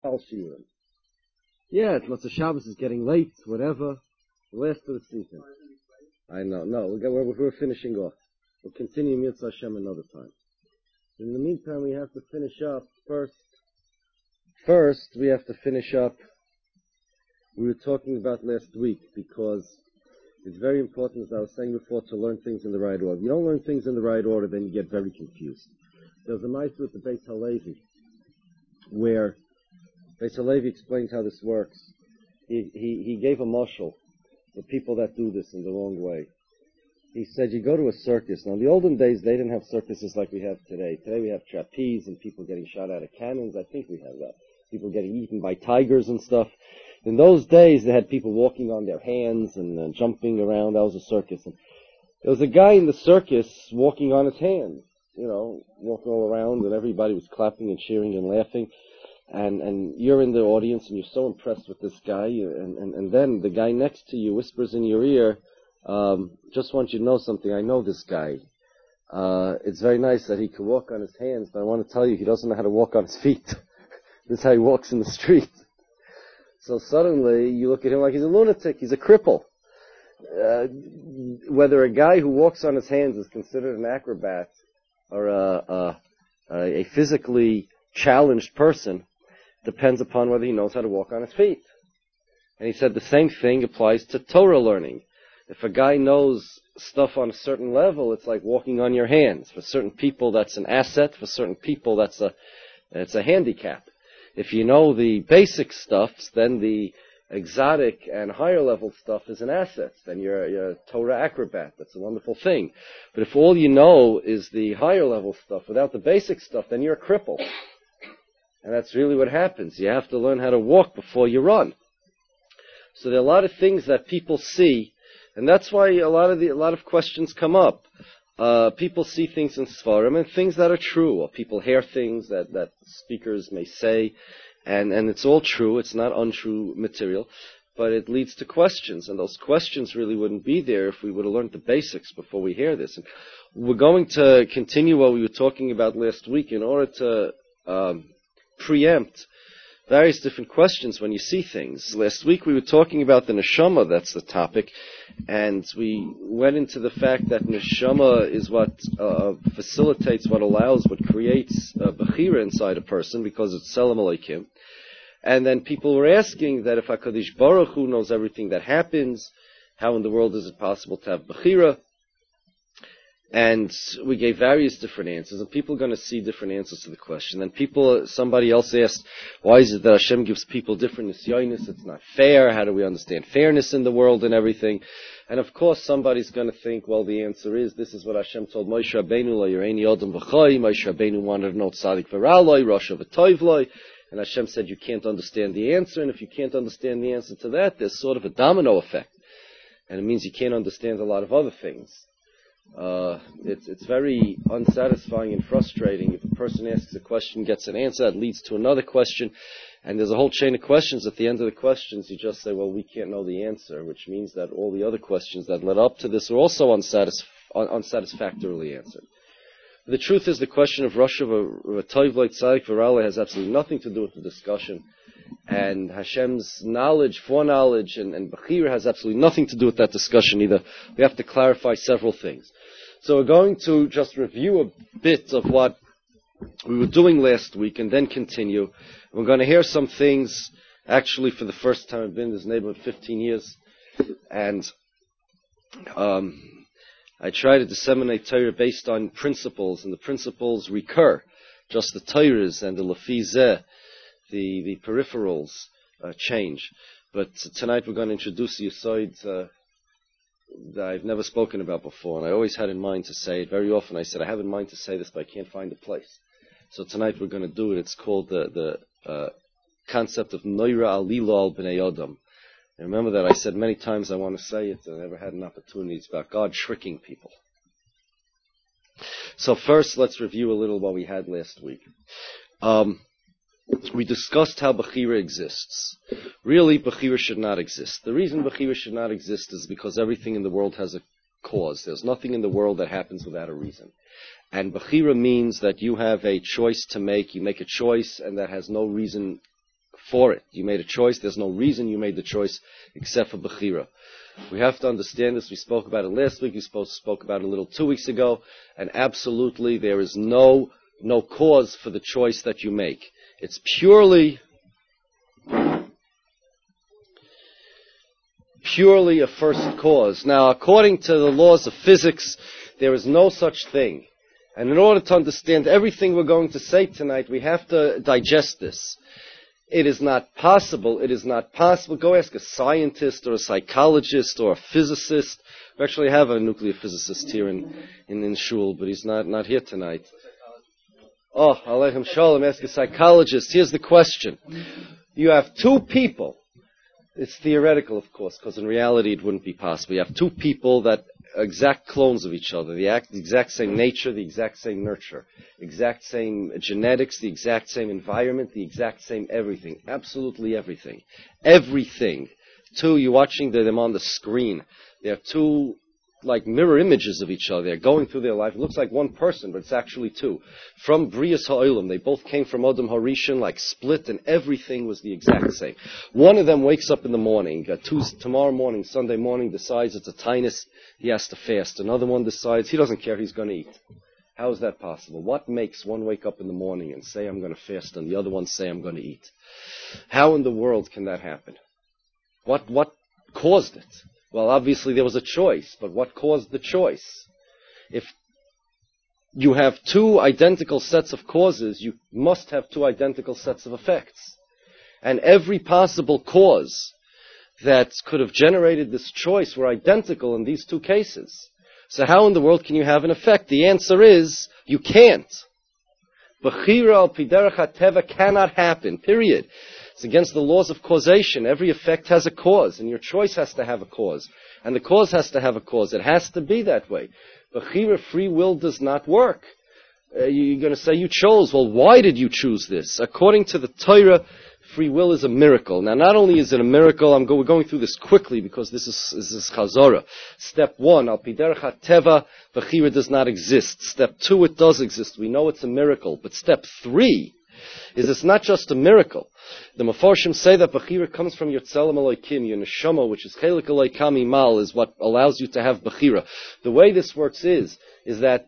Shiurim. Yeah, it's Motzei Shabbos is getting late, whatever. The last of the season. I know, no, we're finishing off. We'll continue Mitzvah Hashem another time. In the meantime, we have to finish up first. First, we have to finish up. We were talking about last week because it's very important, as I was saying before, to learn things in the right order. If you don't learn things in the right order, then you get very confused. There's a mitzvah with the Beis Halevi, where Beis Halevi explained how this works. He gave a mashal for people that do this in the wrong way. He said, you go to a circus. Now, in the olden days, they didn't have circuses like we have today. Today we have trapeze and people getting shot out of cannons. I think we have that. People getting eaten by tigers and stuff. In those days, they had people walking on their hands and jumping around. That was a circus. And there was a guy in the circus walking on his hands, walking all around, and everybody was clapping and cheering and laughing. And you're in the audience, and you're so impressed with this guy, and then the guy next to you whispers in your ear, just want you to know something, I know this guy. It's very nice that he can walk on his hands, but I want to tell you, he doesn't know how to walk on his feet. This is how he walks in the street. So suddenly, you look at him like he's a lunatic, he's a cripple. Whether a guy who walks on his hands is considered an acrobat, or a physically challenged person, depends upon whether he knows how to walk on his feet. And he said the same thing applies to Torah learning. If a guy knows stuff on a certain level, it's like walking on your hands. For certain people, that's an asset. For certain people, it's a handicap. If you know the basic stuff, then the exotic and higher level stuff is an asset. Then you're a Torah acrobat. That's a wonderful thing. But if all you know is the higher level stuff without the basic stuff, then you're a cripple. And that's really what happens. You have to learn how to walk before you run. So there are a lot of things that people see, and that's why a lot of questions come up. People see things in Sfarim and things that are true, or people hear things that speakers may say, and it's all true. It's not untrue material, but it leads to questions, and those questions really wouldn't be there if we would have learned the basics before we hear this. And we're going to continue what we were talking about last week in order to preempt various different questions when you see things. Last week we were talking about the neshama, that's the topic, and we went into the fact that neshama is what facilitates, what allows, what creates bechira inside a person, because it's Selam Aleikim. And then people were asking that if HaKadosh Baruch Hu knows everything that happens, how in the world is it possible to have bechira? And we gave various different answers, and people are going to see different answers to the question. And somebody else asked, why is it that Hashem gives people different nisyonis? It's not fair. How do we understand fairness in the world and everything? And of course, somebody's going to think, well, the answer is, this is what Hashem told Moshe Rabbeinu, lo yireini odom v'chai. Moshe Rabbeinu wanted to know tzadik v'raloi, rasha v'toivloi. And Hashem said, you can't understand the answer, and if you can't understand the answer to that, there's sort of a domino effect. And it means you can't understand a lot of other things. It's very unsatisfying and frustrating if a person asks a question, gets an answer, that leads to another question, and there's a whole chain of questions. At the end of the questions, you just say, well, we can't know the answer, which means that all the other questions that led up to this are also unsatisfactorily answered. But the truth is, the question of Rosh V'Toivloi Tzadik V'Ralei has absolutely nothing to do with the discussion, and Hashem's knowledge, foreknowledge, and Bechira has absolutely nothing to do with that discussion either. We have to clarify several things. So we're going to just review a bit of what we were doing last week and then continue. We're going to hear some things, actually for the first time I've been in this neighborhood 15 years, and I try to disseminate Torah based on principles, and the principles recur. Just the Torahs and the Lafizeh, the peripherals change. But tonight we're going to introduce a Yesod that I've never spoken about before, and I always had in mind to say it. Very often I said, I have in mind to say this, but I can't find a place. So tonight we're going to do it. It's called the concept of Noira Alila al Bnei Adam. And remember that I said many times I want to say it, and I never had an opportunity. It's about God tricking people. So first, let's review a little what we had last week. We discussed how Bechira exists. Really, Bechira should not exist. The reason Bechira should not exist is because everything in the world has a cause. There's nothing in the world that happens without a reason. And Bechira means that you have a choice to make. You make a choice, and that has no reason for it. You made a choice. There's no reason you made the choice except for Bechira. We have to understand this. We spoke about it last week. We spoke about it a little 2 weeks ago. And absolutely, there is no cause for the choice that you make. It's purely a first cause. Now, according to the laws of physics, there is no such thing. And in order to understand everything we're going to say tonight, we have to digest this. It is not possible. Go ask a scientist or a psychologist or a physicist. We actually have a nuclear physicist here in Shul, but he's not here tonight. Oh, Aleichem Shalom, ask a psychologist. Here's the question. You have two people. It's theoretical, of course, because in reality it wouldn't be possible. You have two people that are exact clones of each other, the exact same nature, the exact same nurture, exact same genetics, the exact same environment, the exact same everything, absolutely everything. Everything. Two, you're watching them on the screen. They're two like mirror images of each other. They're going through their life. It looks like one person, but it's actually two. From Brias Ha'olam, they both came from Adam Harishon, like split, and everything was the exact same. One of them wakes up in the morning, tomorrow morning, Sunday morning, decides it's a tinus, he has to fast. Another one decides he doesn't care, he's going to eat. How is that possible? What makes one wake up in the morning and say I'm going to fast, and the other one say I'm going to eat? How in the world can that happen? What caused it? Well, obviously there was a choice, but what caused the choice? If you have two identical sets of causes, you must have two identical sets of effects. And every possible cause that could have generated this choice were identical in these two cases. So how in the world can you have an effect? The answer is, you can't. Bechira al pi derech hateva cannot happen, period. It's against the laws of causation. Every effect has a cause, and your choice has to have a cause. And the cause has to have a cause. It has to be that way. Bechira, free will, does not work. You're going to say you chose. Well, why did you choose this? According to the Torah, free will is a miracle. Now, not only is it a miracle, we're going through this quickly because this is Chazorah. Step 1, al pi derech hateva, Bechira does not exist. Step 2, it does exist. We know it's a miracle. But step 3 is it's not just a miracle. The Mefarshim say that Bechira comes from your Tzelem Elokim, your Neshama, which is Chelik Eloikam Imal, is what allows you to have Bechira. The way this works is that,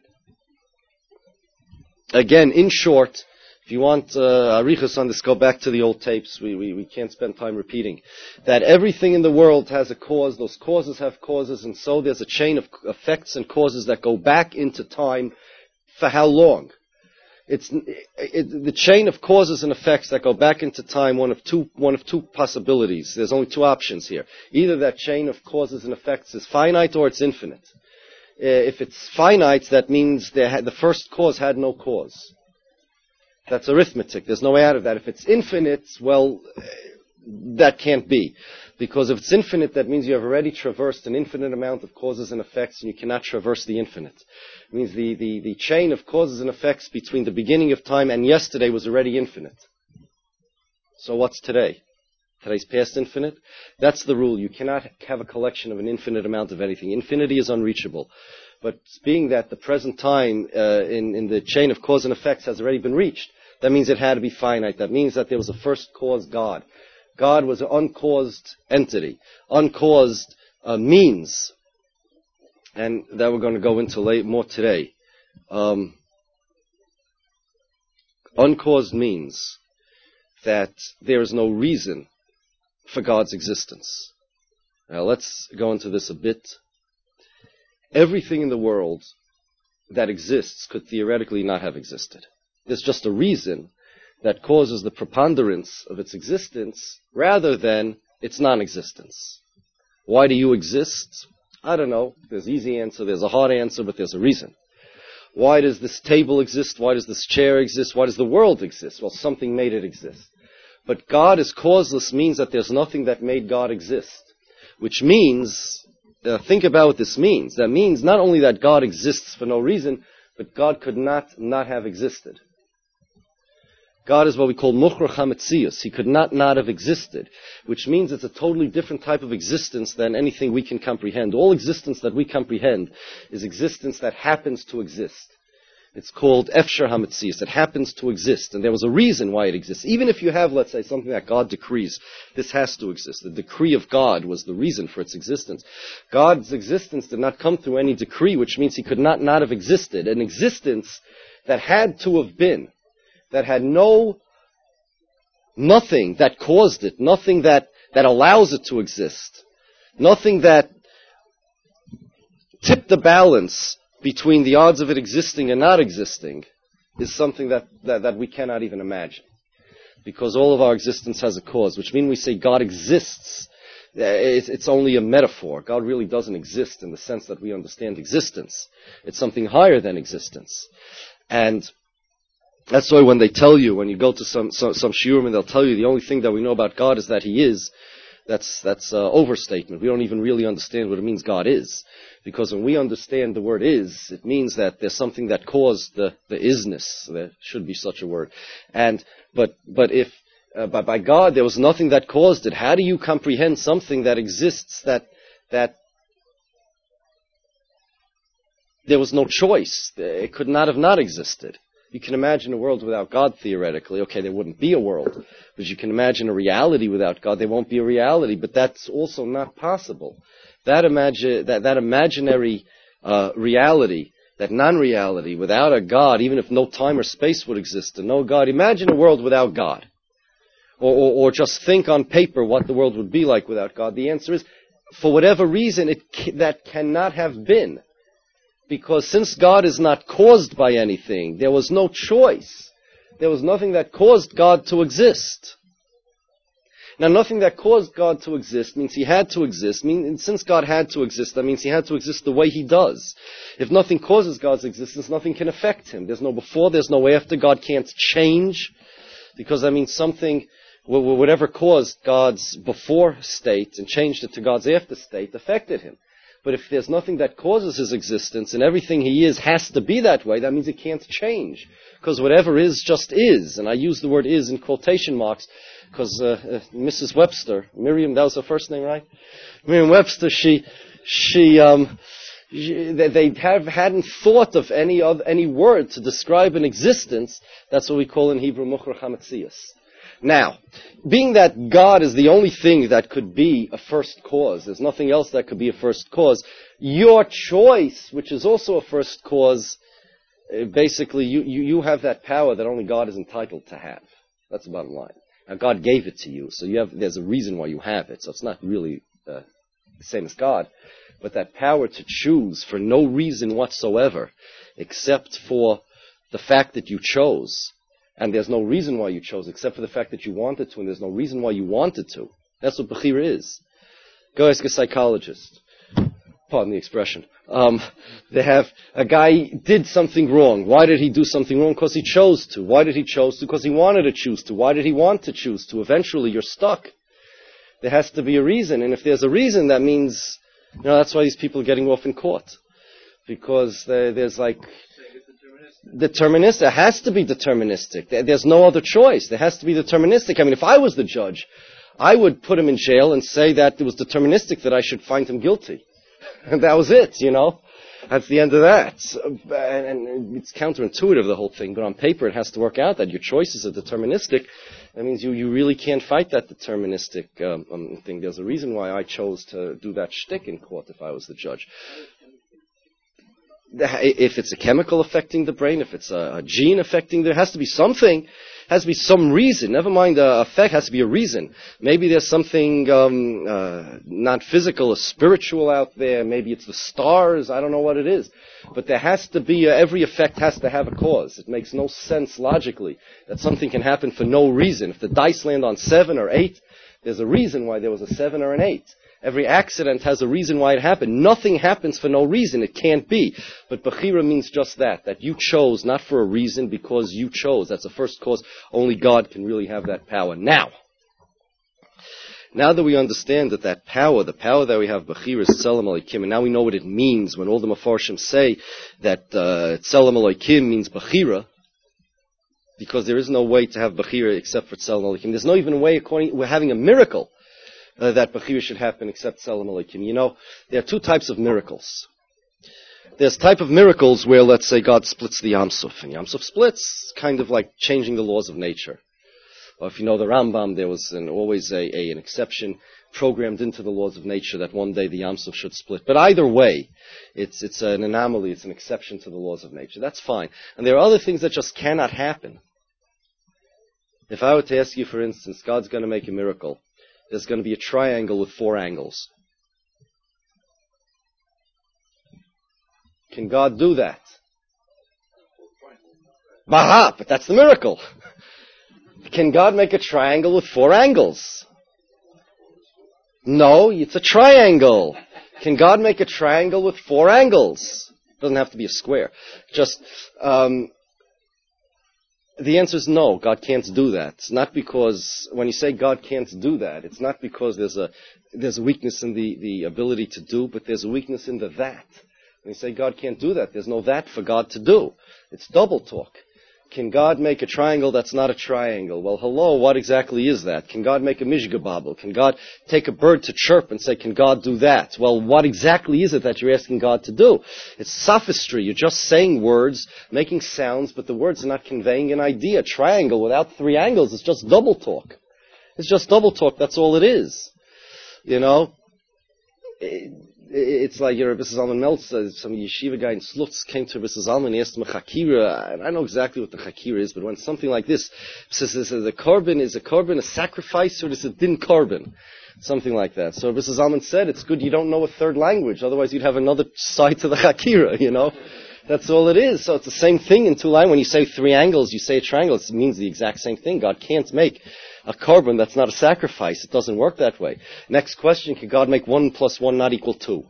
again, in short, if you want arichas on this, go back to the old tapes. We can't spend time repeating. That everything in the world has a cause, those causes have causes, and so there's a chain of effects and causes that go back into time. For how long? It's the chain of causes and effects that go back into time, one of two possibilities. There's only two options here. Either that chain of causes and effects is finite or it's infinite. If it's finite, that means the first cause had no cause. That's arithmetic. There's no way out of that. If it's infinite, well, that can't be. Because if it's infinite, that means you have already traversed an infinite amount of causes and effects, and you cannot traverse the infinite. It means the chain of causes and effects between the beginning of time and yesterday was already infinite. So what's today? Today's past infinite? That's the rule. You cannot have a collection of an infinite amount of anything. Infinity is unreachable. But being that the present time in the chain of cause and effects has already been reached, that means it had to be finite. That means that there was a first cause, God. God was an uncaused entity, uncaused means, and that we're going to go into more today. Uncaused means that there is no reason for God's existence. Now let's go into this a bit. Everything in the world that exists could theoretically not have existed. There's just a reason that causes the preponderance of its existence rather than its non-existence. Why do you exist? I don't know. There's an easy answer, there's a hard answer, but there's a reason. Why does this table exist? Why does this chair exist? Why does the world exist? Well, something made it exist. But God is causeless means that there's nothing that made God exist. Which means, think about what this means. That means not only that God exists for no reason, but God could not have existed. God is what we call Mukhrach HaMetzius. He could not have existed, which means it's a totally different type of existence than anything we can comprehend. All existence that we comprehend is existence that happens to exist. It's called Efshar HaMetzias. It happens to exist, and there was a reason why it exists. Even if you have, let's say, something that God decrees, this has to exist. The decree of God was the reason for its existence. God's existence did not come through any decree, which means he could not have existed. An existence that had to have been, that had nothing that caused it, nothing that allows it to exist, nothing that tipped the balance between the odds of it existing and not existing, is something that we cannot even imagine. Because all of our existence has a cause, which means we say God exists. It's only a metaphor. God really doesn't exist in the sense that we understand existence. It's something higher than existence. And that's why when they tell you, when you go to some shiurim and they'll tell you the only thing that we know about God is that he is, that's overstatement. We don't even really understand what it means God is. Because when we understand the word is, it means that there's something that caused the isness. There should be such a word. But if by God there was nothing that caused it, how do you comprehend something that exists that there was no choice? It could not have not existed. You can imagine a world without God, theoretically. Okay, there wouldn't be a world. But you can imagine a reality without God. There won't be a reality. But that's also not possible. That imaginary reality, that non-reality, without a God, even if no time or space would exist, and no God, imagine a world without God. Or just think on paper what the world would be like without God. The answer is, for whatever reason, that cannot have been. Because since God is not caused by anything, there was no choice. There was nothing that caused God to exist. Now, nothing that caused God to exist means he had to exist. Since God had to exist, that means he had to exist the way he does. If nothing causes God's existence, nothing can affect him. There's no before, there's no after. God can't change. Because, something, whatever caused God's before state and changed it to God's after state, affected him. But if there's nothing that causes his existence and everything he is has to be that way, that means it can't change. Because whatever is just is. And I use the word is in quotation marks because Mrs. Webster, Miriam, that was her first name, right? Miriam Webster, they hadn't thought of any word to describe an existence. That's what we call in Hebrew Mukhar HaMetzias. Now, being that God is the only thing that could be a first cause, there's nothing else that could be a first cause, your choice, which is also a first cause, basically you have that power that only God is entitled to have. That's the bottom line. Now, God gave it to you, so there's a reason why you have it, so it's not really the same as God. But that power to choose for no reason whatsoever, except for the fact that you chose, and there's no reason why you chose, except for the fact that you wanted to, and there's no reason why you wanted to. That's what Bechira is. Go ask a psychologist. Pardon the expression. They have, a guy did something wrong. Why did he do something wrong? Because he chose to. Why did he choose to? Because he wanted to choose to. Why did he want to choose to? Eventually you're stuck. There has to be a reason, and if there's a reason, that means, that's why these people are getting off in court. Because there's deterministic. It has to be deterministic. There's no other choice. There has to be deterministic. If I was the judge, I would put him in jail and say that it was deterministic that I should find him guilty. And that was it, That's the end of that. And it's counterintuitive, the whole thing. But on paper, it has to work out that your choices are deterministic. That means you really can't fight that deterministic thing. There's a reason why I chose to do that shtick in court if I was the judge. If it's a chemical affecting the brain, if it's a gene affecting, there has to be something, has to be some reason. Never mind effect, has to be a reason. Maybe there's something not physical or spiritual out there. Maybe it's the stars. I don't know what it is. But there has to be, every effect has to have a cause. It makes no sense logically that something can happen for no reason. If the dice land on 7 or 8, there's a reason why there was a 7 or an 8. Every accident has a reason why it happened. Nothing happens for no reason. It can't be. But Bechira means just that you chose not for a reason, because you chose. That's the first cause. Only God can really have that power. Now that we understand that power, the power that we have, Bechira is Tzelem Elokim, and now we know what it means when all the Mefarshim say that Tzelem Elokim means Bechira, because there is no way to have Bechira except for Tzelem Elokim. There's no even way, we're having a miracle, that Bechira should happen except Tzelem Elokim. There are two types of miracles. There's type of miracles where, let's say, God splits the Yam Suf, and Yam Suf splits, kind of like changing the laws of nature. Or if you know the Rambam, there was always an exception programmed into the laws of nature that one day the Yam Suf should split. But either way, it's an anomaly, it's an exception to the laws of nature. That's fine. And there are other things that just cannot happen. If I were to ask you, for instance, God's going to make a miracle, there's going to be a triangle with 4 angles. Can God do that? Baha, but that's the miracle. Can God make a triangle with 4 angles? No, it's a triangle. Can God make a triangle with 4 angles? It doesn't have to be a square. Just, the answer is no, God can't do that. It's not because, when you say God can't do that, it's not because there's a weakness in the ability to do, but there's a weakness in the that. When you say God can't do that, there's no that for God to do. It's double talk. Can God make a triangle that's not a triangle? Well, hello, what exactly is that? Can God make a mishgababel? Can God take a bird to chirp and say, can God do that? Well, what exactly is it that you're asking God to do? It's sophistry. You're just saying words, making sounds, but the words are not conveying an idea. Triangle without 3 angles is just double talk. It's just double talk. That's all it is. You know? It's like, Rabbi Zalman Meltzer, some yeshiva guy in Slutz came to Rabbi Zalman and he asked him a chakira, and I know exactly what the chakira is, but when something like this says the korban, is a korban a sacrifice, or is it din korban? Something like that. So Rabbi Zalman said, it's good you don't know a third language, otherwise you'd have another side to the chakira, you know? That's all it is. So it's the same thing in 2 lines. When you say 3 angles, you say a triangle, it means the exact same thing. God can't make a korban that's not a sacrifice. It doesn't work that way. Next question, can God make 1 + 1 not equal 2?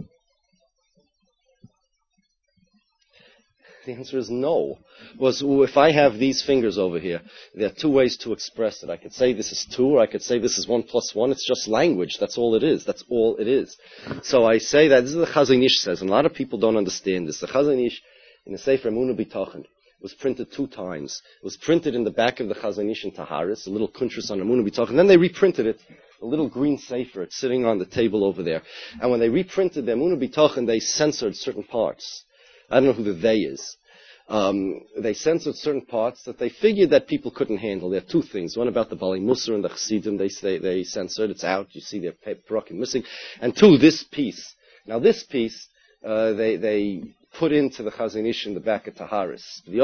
The answer is no. If I have these fingers over here, there are 2 ways to express it. I could say this is 2, or I could say this is 1 + 1. It's just language. That's all it is. That's all it is. So I say that, this is what the Chazon Ish says, and a lot of people don't understand this. The Chazon Ish, in the Sefer Emunah B'Tochen, was printed 2 times. It was printed in the back of the Chazon Ish in Taharis, a little kuntrus on Emunah B'Tochen. Then they reprinted it, a little green sefer. It's sitting on the table over there. And when they reprinted the Emunah B'Tochen, they censored certain parts. I don't know who the they is. They censored certain parts that they figured that people couldn't handle. There are 2 things. One about the Bali Musar and the Chassidim, they censored. It's out. You see their parakim missing. And 2, this piece. Now this piece, they put into the Chazon Ish in the back of Taharis. The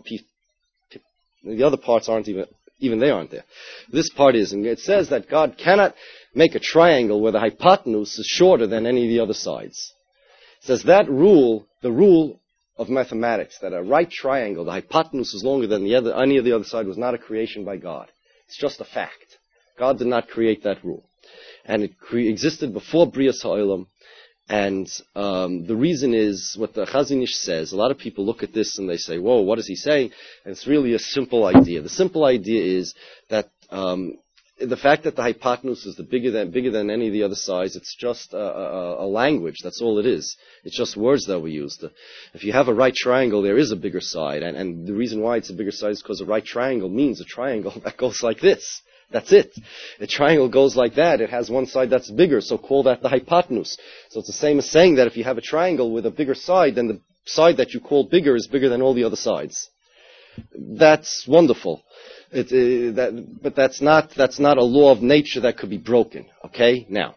other parts aren't even they aren't there. This part is, and it says that God cannot make a triangle where the hypotenuse is shorter than any of the other sides. It says that rule, the rule of mathematics, that a right triangle, the hypotenuse is longer than any of the other side, was not a creation by God. It's just a fact. God did not create that rule. And it existed before Brias HaOlam. And the reason is what the Chazon Ish says. A lot of people look at this and they say, whoa, what is he saying? And it's really a simple idea. The simple idea is that the fact that the hypotenuse is bigger than any of the other sides, it's just a language. That's all it is. It's just words that we use. If you have a right triangle, there is a bigger side. And the reason why it's a bigger side is because a right triangle means a triangle that goes like this. That's it. A triangle goes like that. It has one side that's bigger, so call that the hypotenuse. So it's the same as saying that if you have a triangle with a bigger side, then the side that you call bigger is bigger than all the other sides. That's wonderful. But that's not a law of nature that could be broken. Okay? Now,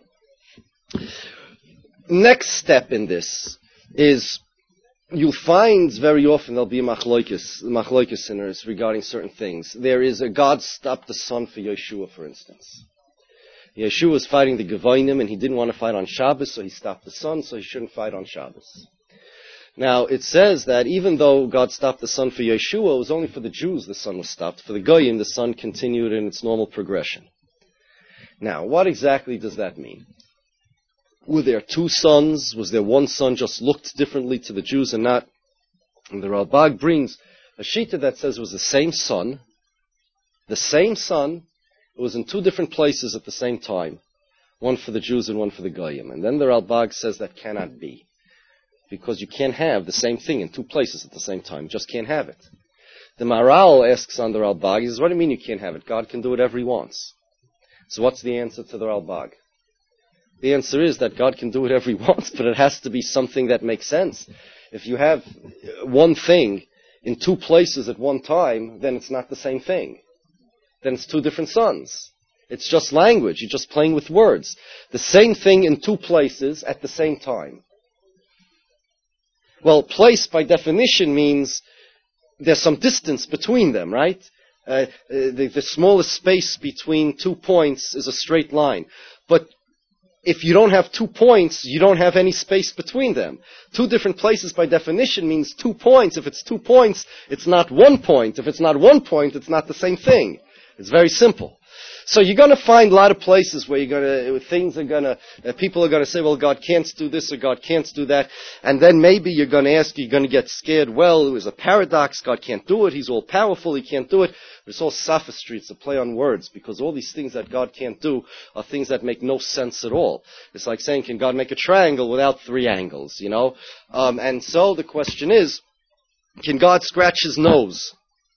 next step in this is, you'll find very often there'll be a machloikis sinners regarding certain things. There is a God stopped the sun for Yeshua, for instance. Yeshua was fighting the Gevonim, and he didn't want to fight on Shabbos, so he stopped the sun, so he shouldn't fight on Shabbos. Now, it says that even though God stopped the sun for Yeshua, it was only for the Jews the sun was stopped. For the Goyim, the sun continued in its normal progression. Now, what exactly does that mean? Were there 2 suns? Was there one sun just looked differently to the Jews and not? And the Ralbag brings a shita that says it was the same sun. The same sun. It was in 2 different places at the same time. One for the Jews and one for the Goyim. And then the Ralbag says that cannot be. Because you can't have the same thing in 2 places at the same time. You just can't have it. The Maharal asks on the Ralbag, he says, what do you mean you can't have it? God can do whatever he wants. So what's the answer to the Ralbag? The answer is that God can do whatever he wants, but it has to be something that makes sense. If you have one thing in two places at one time, then it's not the same thing. Then it's two different suns. It's just language. You're just playing with words. The same thing in two places at the same time. Well, place by definition means there's some distance between them, right? The smallest space between 2 points is a straight line. But if you don't have 2 points, you don't have any space between them. Two different places by definition means 2 points. If it's 2 points, it's not 1 point. If it's not 1 point, it's not the same thing. It's very simple. So you're going to find a lot of places where people are going to say, well, God can't do this or God can't do that. And then maybe you're going to get scared, well, it was a paradox, God can't do it, He's all powerful, He can't do it. But it's all sophistry, it's a play on words, because all these things that God can't do are things that make no sense at all. It's like saying, can God make a triangle without 3 angles, and so the question is, can God scratch His nose?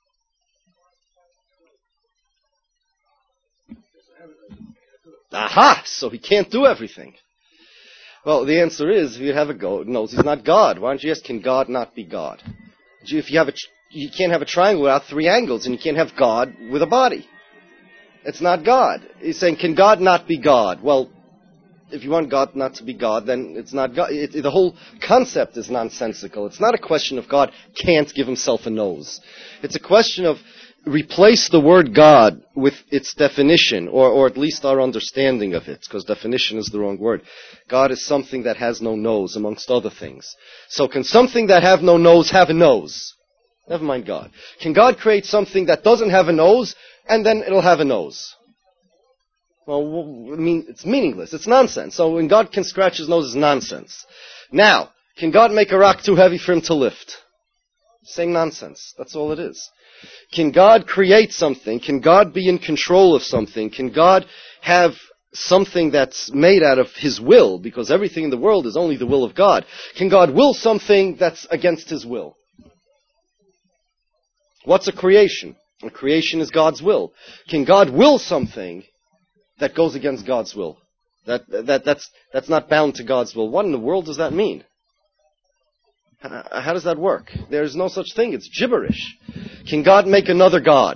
Aha! So He can't do everything. Well, the answer is, if you have a nose, He's not God. Why don't you ask, can God not be God? If you can't have a triangle without 3 angles, and you can't have God with a body. It's not God. He's saying, can God not be God? Well, if you want God not to be God, then it's not God. The whole concept is nonsensical. It's not a question of God can't give Himself a nose. It's a question of replace the word God with its definition, or at least our understanding of it, because definition is the wrong word. God is something that has no nose, amongst other things. So can something that have no nose have a nose? Never mind God. Can God create something that doesn't have a nose, and then it'll have a nose? Well, it's meaningless. It's nonsense. So when God can scratch His nose, it's nonsense. Now, can God make a rock too heavy for Him to lift? Same nonsense. That's all it is. Can God create something? Can God be in control of something? Can God have something that's made out of His will? Because everything in the world is only the will of God. Can God will something that's against His will? What's a creation? A creation is God's will. Can God will something that goes against God's will? That's not bound to God's will. What in the world does that mean? How does that work? There's no such thing. It's gibberish. Can God make another God?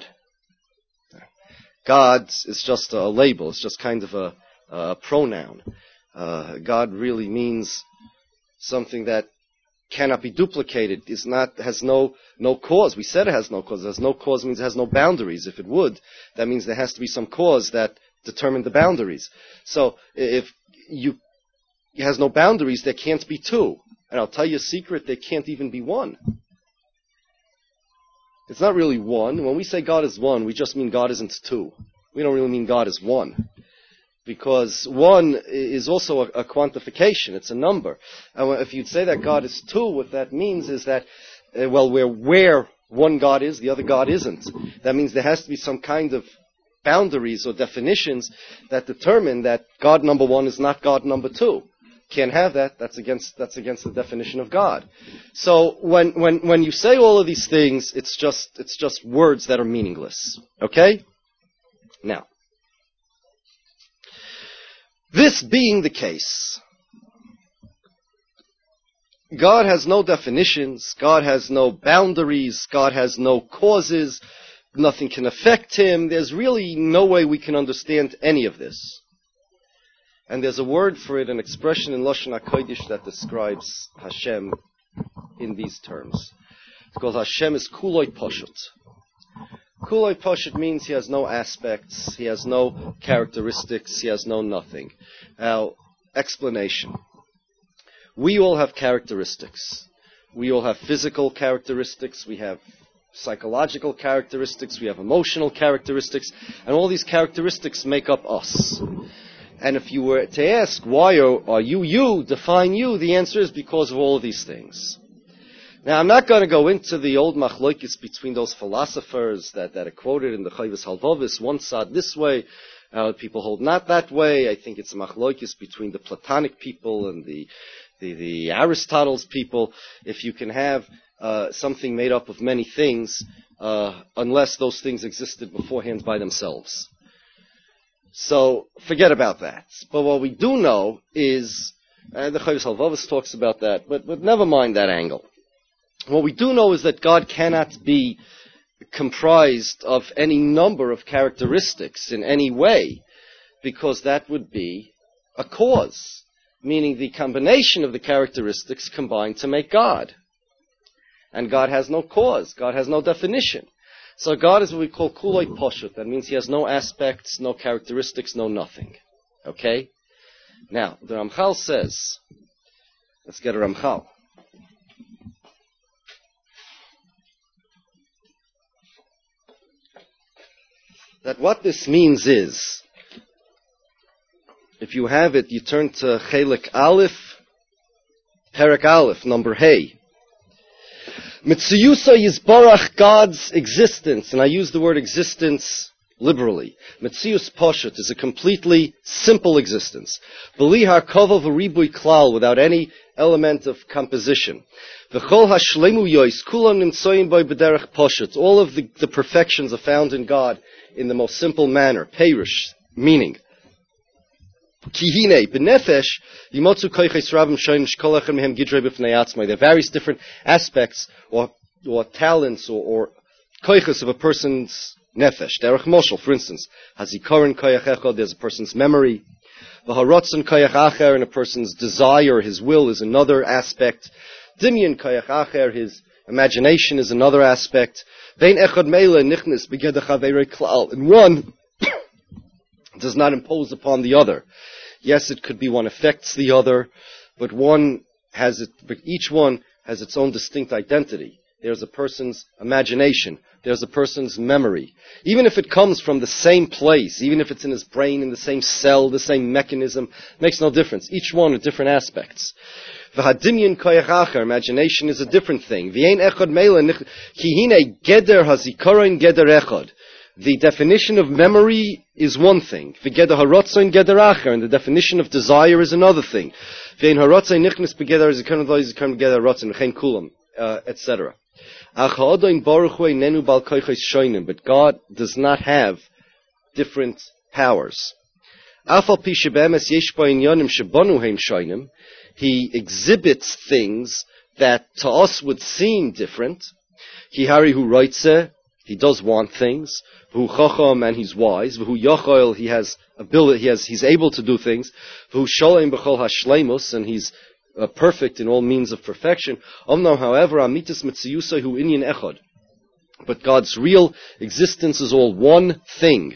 God is just a label. It's just kind of a pronoun. God really means something that cannot be duplicated. Has no cause. We said it has no cause. It has no cause means it has no boundaries. If it would, that means there has to be some cause that determined the boundaries. So if it has no boundaries, there can't be 2. And I'll tell you a secret, there can't even be 1. It's not really 1. When we say God is 1, we just mean God isn't 2. We don't really mean God is 1. Because 1 is also a quantification. It's a number. And if you'd say that God is 2, what that means is that, where one God is, the other God isn't. That means there has to be some kind of boundaries or definitions that determine that God number 1 is not God number 2. Can't have that. That's against the definition of God. So when you say all of these things, it's just words that are meaningless. Okay? Now, this being the case, God has no definitions, God has no boundaries, God has no causes, nothing can affect Him. There's really no way we can understand any of this. And there's a word for it, an expression in Lashon HaKodesh that describes Hashem in these terms. It's called Hashem is Kuloi Poshut. Kuloi Poshut means He has no aspects, He has no characteristics, He has no nothing. Now, explanation. We all have characteristics. We all have physical characteristics, we have psychological characteristics, we have emotional characteristics, and all these characteristics make up us. And if you were to ask, why are you, define you, the answer is because of all of these things. Now, I'm not going to go into the old machloikis between those philosophers that are quoted in the Chayvus Halvovis, one side this way, people hold not that way. I think it's a machloikis between the Platonic people and the Aristotle's people. If you can have something made up of many things, unless those things existed beforehand by themselves. So, forget about that. But what we do know is And the Chovos HaLevavos talks about that, but never mind that angle. What we do know is that God cannot be comprised of any number of characteristics in any way, because that would be a cause, meaning the combination of the characteristics combined to make God. And God has no cause, God has no definition. So God is what we call kuloi poshut. That means he has no aspects, no characteristics, no nothing. Okay? Now, the Ramchal says, let's get a Ramchal. That what this means is, if you have it, you turn to Chelik Aleph, Perek Aleph, number Hey. Mitzuyusa Yizbarach, God's existence, and I use the word existence liberally. Mitzuyus Poshet is a completely simple existence. B'li harkova v'ribui klal, without any element of composition. V'chol hashlemu yois, kulam nimtsoyim boi b'derech poshet. All of the perfections are found in God in the most simple manner. Perush, meaning. Kihine, b'nefesh, yimotzu koiches rabim shoyin shkolachem mehem gidrei b'fnei atzmai. There are various different aspects or talents or koiches of a person's nefesh. Derech moshel, for instance, hazikaron koyach echad, there's a person's memory. V'harotzen koyach acher, and a person's desire, his will, is another aspect. Dimyan koyach acher, his imagination, is another aspect. Vein echad meile nichnis begedach haverei klal. And one does not impose upon the other. Yes, it could be one affects the other, but each one has its own distinct identity. There's a person's imagination. There's a person's memory. Even if it comes from the same place, even if it's in his brain, in the same cell, the same mechanism, makes no difference. Each one with different aspects. V'hadinyan koyach acher, imagination is a different thing. V'yein echad meila, kihine geder hazikaron geder echad. The definition of memory is one thing. V'geder harotzain geder acher, and the definition of desire is another thing. V'yein harotzain nichnas begeder hazikaron v'zikaron geder harotzain v'chein kulam, etc. But God does not have different powers. He exhibits things that to us would seem different. He does want things. And he's wise. He has ability. He's able to do things. And he's perfect in all means of perfection. However, but God's real existence is all one thing.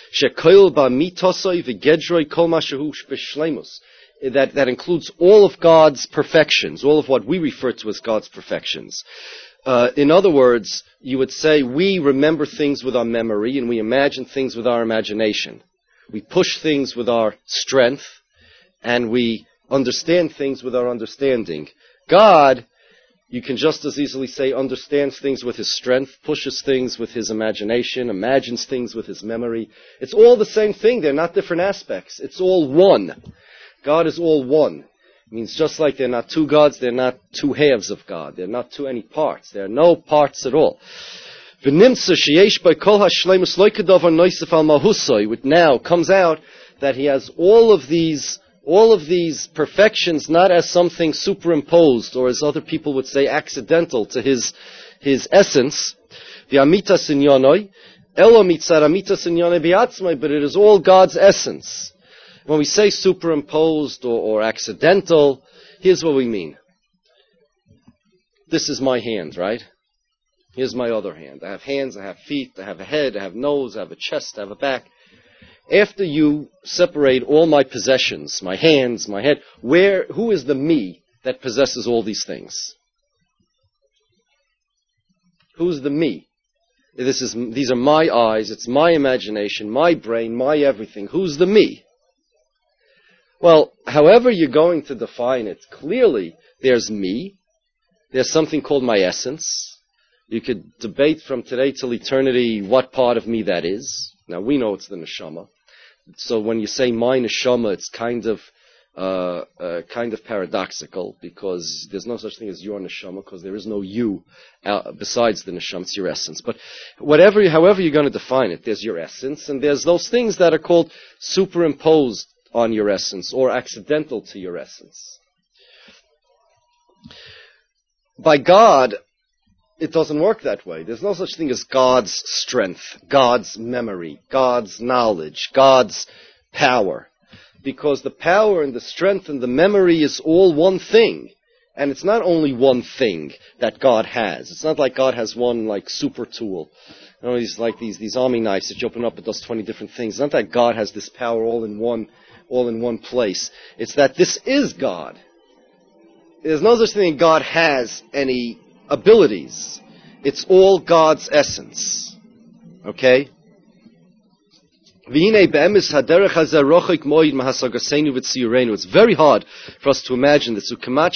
That includes all of God's perfections, all of what we refer to as God's perfections. In other words, you would say we remember things with our memory and we imagine things with our imagination. We push things with our strength and we understand things with our understanding. God, you can just as easily say, understands things with his strength, pushes things with his imagination, imagines things with his memory. It's all the same thing. They're not different aspects. It's all one. God is all one. It means just like they're not two gods, they're not two halves of God. They're not two any parts. There are no parts at all. Which now comes out that he has all of these perfections not as something superimposed or, as other people would say, accidental to his essence. But it is all God's essence. When we say superimposed or accidental, here's what we mean. This is my hand, right? Here's my other hand. I have hands, I have feet, I have a head, I have nose, I have a chest, I have a back. After you separate all my possessions, my hands, my head, who is the me that possesses all these things? Who's the me? These are my eyes, it's my imagination, my brain, my everything. Who's the me? Well, however you're going to define it, clearly there's me. There's something called my essence. You could debate from today till eternity what part of me that is. Now we know it's the neshama. So when you say my neshama, it's kind of paradoxical, because there's no such thing as your neshama, because there is no you besides the neshama. It's your essence. But however you're going to define it, there's your essence, and there's those things that are called superimposed on your essence or accidental to your essence. By God, it doesn't work that way. There's no such thing as God's strength, God's memory, God's knowledge, God's power. Because the power and the strength and the memory is all one thing. And it's not only one thing that God has. It's not like God has one like super tool. You know, these like these army knives that you open up, it does 20 different things. It's not that God has this power all in one place. It's that this is God. There's no such thing God has any abilities. It's all God's essence. Okay? It's very hard for us to imagine this.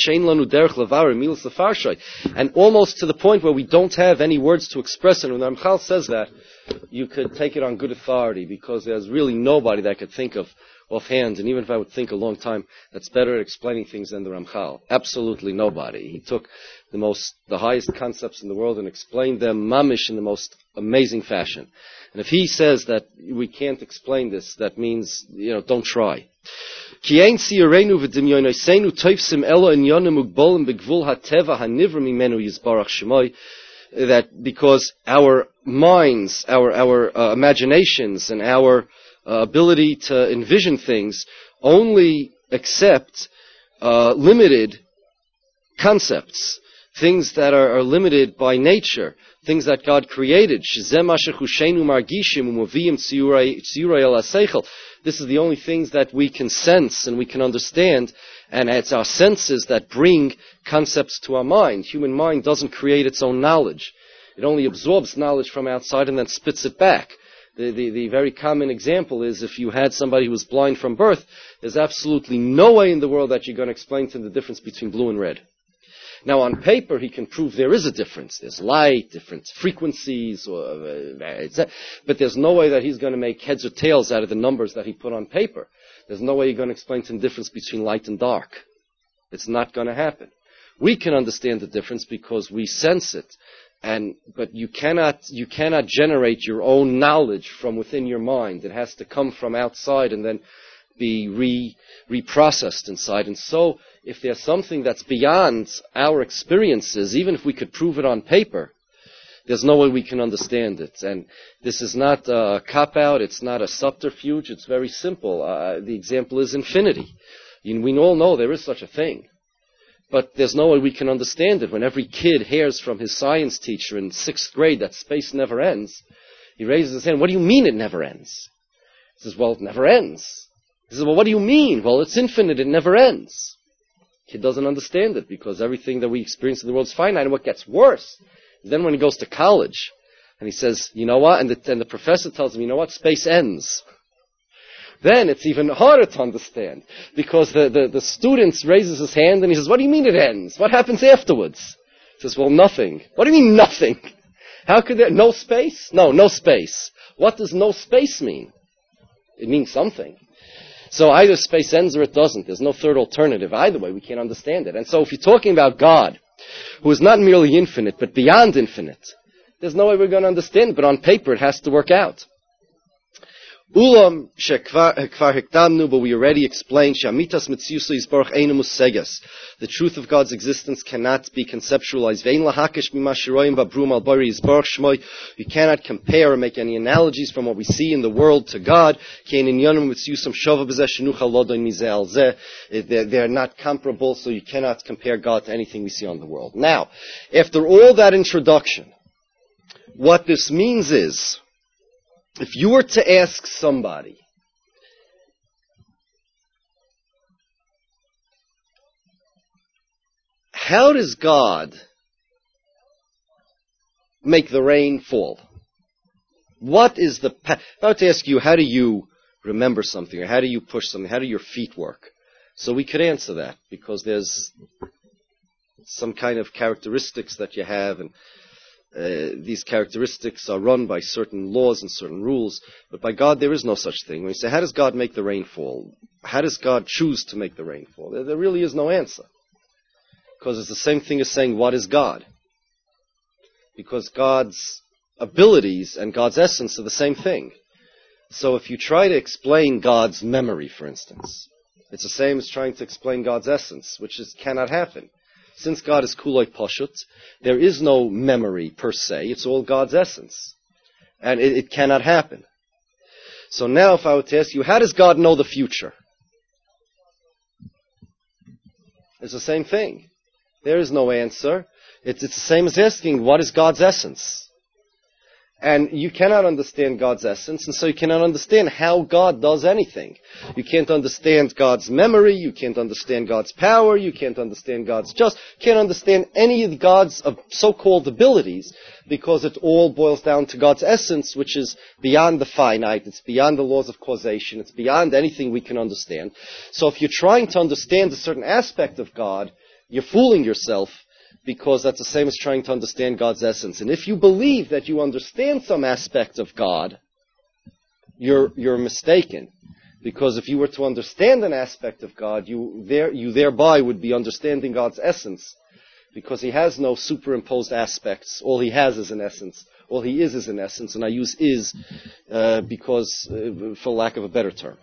And almost to the point where we don't have any words to express it. When the Ramchal says that, you could take it on good authority, because there's really nobody that could think of offhand, and even if I would think a long time, that's better at explaining things than the Ramchal. Absolutely nobody. He took the highest concepts in the world and explained them mamish in the most amazing fashion. And if he says that we can't explain this, that means, don't try. That because our minds, our imaginations, and our ability to envision things only accept limited concepts, things that are limited by nature, things that God created. This is the only things that we can sense and we can understand, and it's our senses that bring concepts to our mind. Human mind doesn't create its own knowledge. It only absorbs knowledge from outside and then spits it back. The very common example is if you had somebody who was blind from birth, there's absolutely no way in the world that you're going to explain to him the difference between blue and red. Now, on paper, he can prove there is a difference. There's light, different frequencies, but there's no way that he's going to make heads or tails out of the numbers that he put on paper. There's no way you're going to explain to him the difference between light and dark. It's not going to happen. We can understand the difference because we sense it. But you cannot generate your own knowledge from within your mind. It has to come from outside and then be reprocessed inside. And so, if there's something that's beyond our experiences, even if we could prove it on paper, there's no way we can understand it. And this is not a cop-out, it's not a subterfuge, it's very simple. The example is infinity. We all know there is such a thing. But there's no way we can understand it. When every kid hears from his science teacher in 6th grade that space never ends, he raises his hand, what do you mean it never ends? He says, well, it never ends. He says, well, what do you mean? Well, it's infinite, it never ends. Kid doesn't understand it because everything that we experience in the world is finite. And what gets worse is then when he goes to college and he says, you know what? And the professor tells him, you know what? Space ends. Then it's even harder to understand because the student raises his hand and he says, what do you mean it ends? What happens afterwards? He says, well, nothing. What do you mean nothing? How could there, no space? No space. What does no space mean? It means something. So either space ends or it doesn't. There's no third alternative. Either way, we can't understand it. And so if you're talking about God, who is not merely infinite, but beyond infinite, there's no way we're going to understand it. But on paper, it has to work out. Ulam shekvar hekdamnu, but we already explained, shamitas mitziusa yisbarach einu musegas. The truth of God's existence cannot be conceptualized. Vein lahakesh mimashiroyim babrum al bari yisbarach shmoy. You cannot compare or make any analogies from what we see in the world to God. Kein inyanum mitziusam shova b'zeh shenucha lodon mizeh al zeh. They're not comparable, so you cannot compare God to anything we see on the world. Now, after all that introduction, what this means is, if you were to ask somebody, how does God make the rain fall? What is the if I were to ask you, how do you remember something, or how do you push something, how do your feet work? So we could answer that, because there's some kind of characteristics that you have, and these characteristics are run by certain laws and certain rules, but by God there is no such thing. When you say, how does God make the rain fall? How does God choose to make the rain fall? There really is no answer. Because it's the same thing as saying, what is God? Because God's abilities and God's essence are the same thing. So if you try to explain God's memory, for instance, it's the same as trying to explain God's essence, which cannot happen. Since God is kuloi pashut, there is no memory per se. It's all God's essence. And it cannot happen. So now if I were to ask you, how does God know the future? It's the same thing. There is no answer. It's the same as asking, what is God's essence? And you cannot understand God's essence, and so you cannot understand how God does anything. You can't understand God's memory, you can't understand God's power, you can't understand God's justice, you can't understand any of God's so-called abilities, because it all boils down to God's essence, which is beyond the finite, it's beyond the laws of causation, it's beyond anything we can understand. So if you're trying to understand a certain aspect of God, you're fooling yourself, because that's the same as trying to understand God's essence. And if you believe that you understand some aspect of God, you're mistaken. Because if you were to understand an aspect of God, you thereby would be understanding God's essence. Because he has no superimposed aspects. All he has is an essence. All he is an essence. And I use is because, for lack of a better term.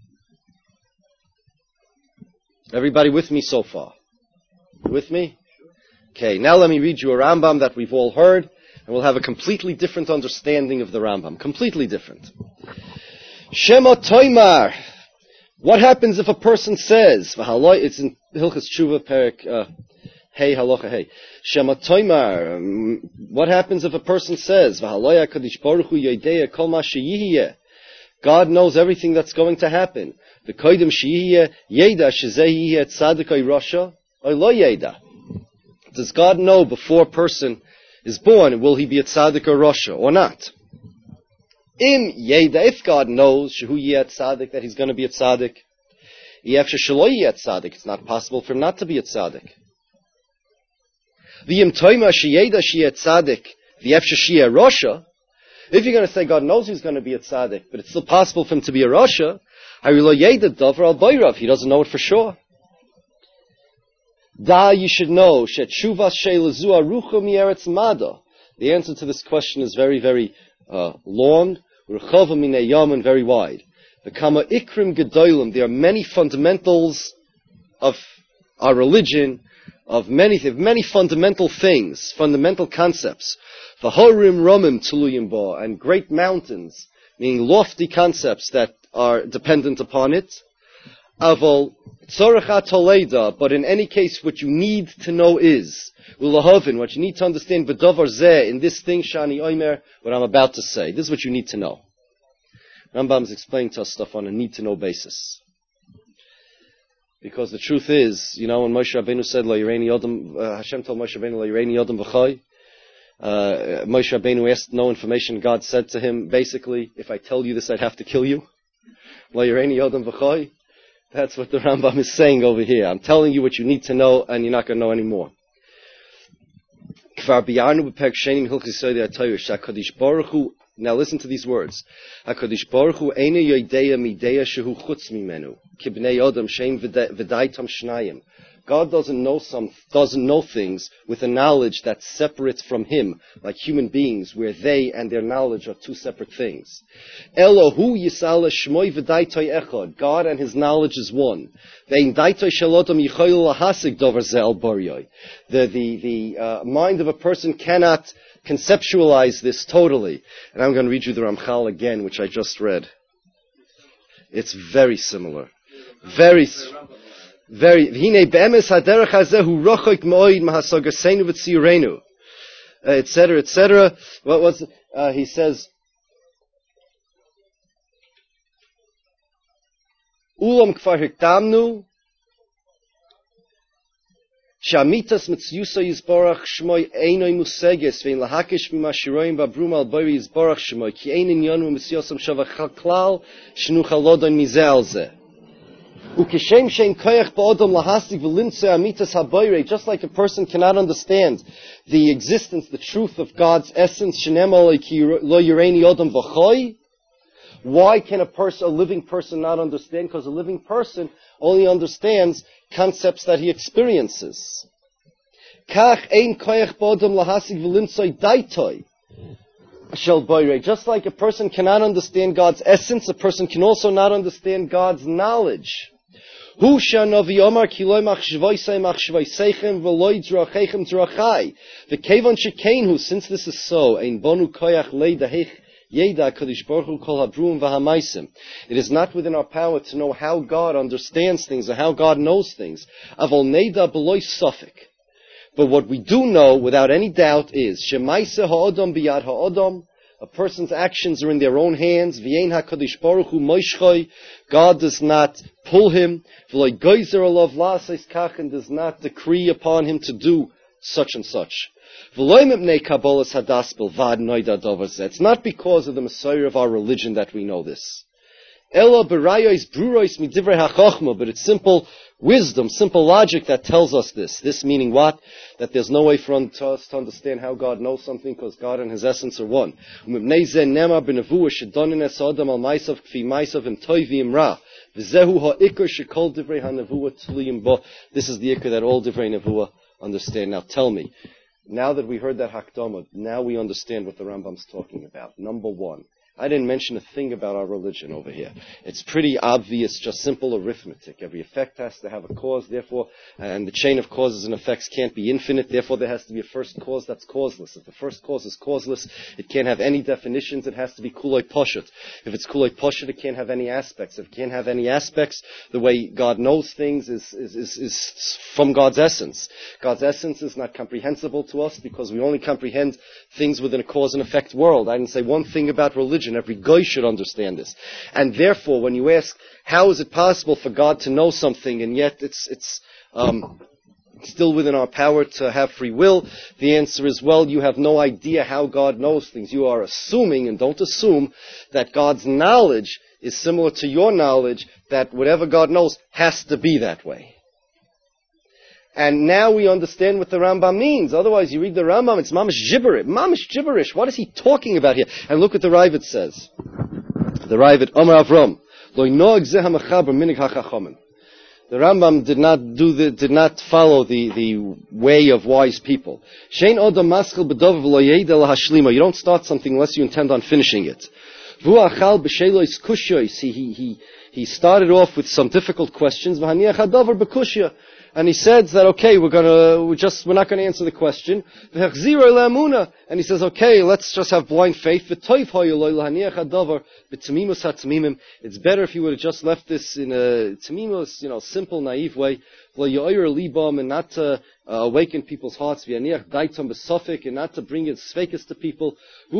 Everybody with me so far? With me? Okay, now let me read you a Rambam that we've all heard, and we'll have a completely different understanding of the Rambam. Completely different. Shema Toimar. What happens if a person says, it's in Hilchas Tshuva Perek Hey Halacha Hey. Shema Toimar. What happens if a person says, V'haloya Kadosh Baruch Hu Yodeya Kol Ma Sheyihiyeh. God knows everything that's going to happen. The Kodim Sheyihiyeh Yeda Shezeh Yihiyeh Tzadik Oy Rasha Oy Lo Yeda. Does God know before a person is born, will he be a tzaddik or rasha, or not? Im yeda, if God knows, shehu yeh tzaddik, that he's going to be a tzaddik, yefshe shelo yeh tzaddik, it's not possible for him not to be a tzaddik. V'im toima sheyeda sheyeh tzaddik, v'yefshe sheyeh rasha, if you're going to say God knows he's going to be a tzaddik, but it's still possible for him to be a rasha, harilo yeda davar al bayrav, he doesn't know it for sure. You should know, the answer to this question is very, very long, and very wide. There are many fundamentals of our religion, of many fundamental things, fundamental concepts. And great mountains, meaning lofty concepts that are dependent upon it. But in any case, what you need to know is, what you need to understand, in this thing, Shani Omer, what I'm about to say. This is what you need to know. Rambam is explaining to us stuff on a need-to-know basis. Because the truth is, when Moshe Rabbeinu said, Hashem told Moshe Rabbeinu, Moshe Rabbeinu asked no information. God said to him, basically, if I tell you this, I'd have to kill you. That's what the Rambam is saying over here. I'm telling you what you need to know, and you're not going to know anymore. Now listen to these words. HaKadosh Baruch Hu eina yodeya mideya shehu chutz mimenu, kibnei adam sheim v'daitam shnayim. God doesn't know things with a knowledge that's separate from Him, like human beings, where they and their knowledge are two separate things. Elohu yisala shmoi v'daitoi echad. God and His knowledge is one. Ve'in daitoi shalodam yichoyel lahasig dover ze al boryoi. The mind of a person cannot conceptualize this totally. And I'm going to read you the Ramchal again, which I just read. It's very similar. Etc., etc. What was he says? Ulam kfar hiktamnu shamitas mitzyusa yizborach shmoy einoi museges vein lahakish mimashiroim babrum al bori yizborach shmoy ki einin yonu mitzyosam shavach klal shnucha lodon mizel ze. Just like a person cannot understand the existence, the truth of God's essence, why can a living person not understand? Because a living person only understands concepts that he experiences. Just like a person cannot understand God's essence, a person can also not understand God's knowledge. Hu shanovi omar kiloi machshvoisei machshvoiseichem v'loi drachechem drachai. V'kevan shekeinhu, since this is so, ein bonu koyach leidahich yeda kadosh baruch hu kol habruim v'hamaisim. It is not within our power to know how God understands things or how God knows things. Avol neida b'loi sofik. But what we do know, without any doubt, is shemaise ha'odom biyad ha'odom. A person's actions are in their own hands. V'yein hakadosh baruch hu moishchoi. God does not pull him. V'loi geizer alav la'asais kach, and does not decree upon him to do such and such. V'loi mipnei kabbalas hadaspel vad noida dover zeh. It's not because of the Messiah of our religion that we know this. Ela berayos bruros midivrei hachachma, but it's simple wisdom, simple logic that tells us this. This meaning what? That there's no way for us to understand how God knows something, because God and His essence are one. Umibnei zeh nema b'nevuah shedonin es adam al maisav kfi maisav im toy v'im ra. V'zehu ha'ikar shekol divrei ha'nevuah tliyim bo. This is the ikar that all divrei nevuah understand. Now tell me, now that we heard that hakdama, now we understand what the Rambam's talking about. Number one, I didn't mention a thing about our religion over here. It's pretty obvious, just simple arithmetic. Every effect has to have a cause, therefore, and the chain of causes and effects can't be infinite, therefore there has to be a first cause that's causeless. If the first cause is causeless, it can't have any definitions, it has to be kuloi poshut. If it's kuloi poshut, it can't have any aspects. If it can't have any aspects, the way God knows things is from God's essence. God's essence is not comprehensible to us because we only comprehend things within a cause and effect world. I didn't say one thing about religion. Every guy should understand this. And therefore, when you ask, how is it possible for God to know something and yet it's still within our power to have free will, the answer is, well, you have no idea how God knows things. You are assuming, and don't assume, that God's knowledge is similar to your knowledge, that whatever God knows has to be that way. And now we understand what the Rambam means. Otherwise, you read the Rambam, it's mamish gibberish. Mamish gibberish. What is he talking about here? And look what the Raavad says. The Raavad, Amar Avram, lo noag zeh hamachaber minig hachachomim. The Rambam did not follow the way of wise people. Shein odam maschel b'dover v'lo yeida lahashlima. You don't start something unless you intend on finishing it. V'hu achal b'shelois kushois. He started off with some difficult questions. V'haniach hadover b'kushya. And he said that, okay, we're not going to answer the question. And he says, okay, let's just have blind faith. It's better if you would have just left this in a tamimus, simple, naive way. And not to awaken people's hearts, and not to bring in sfekas to people.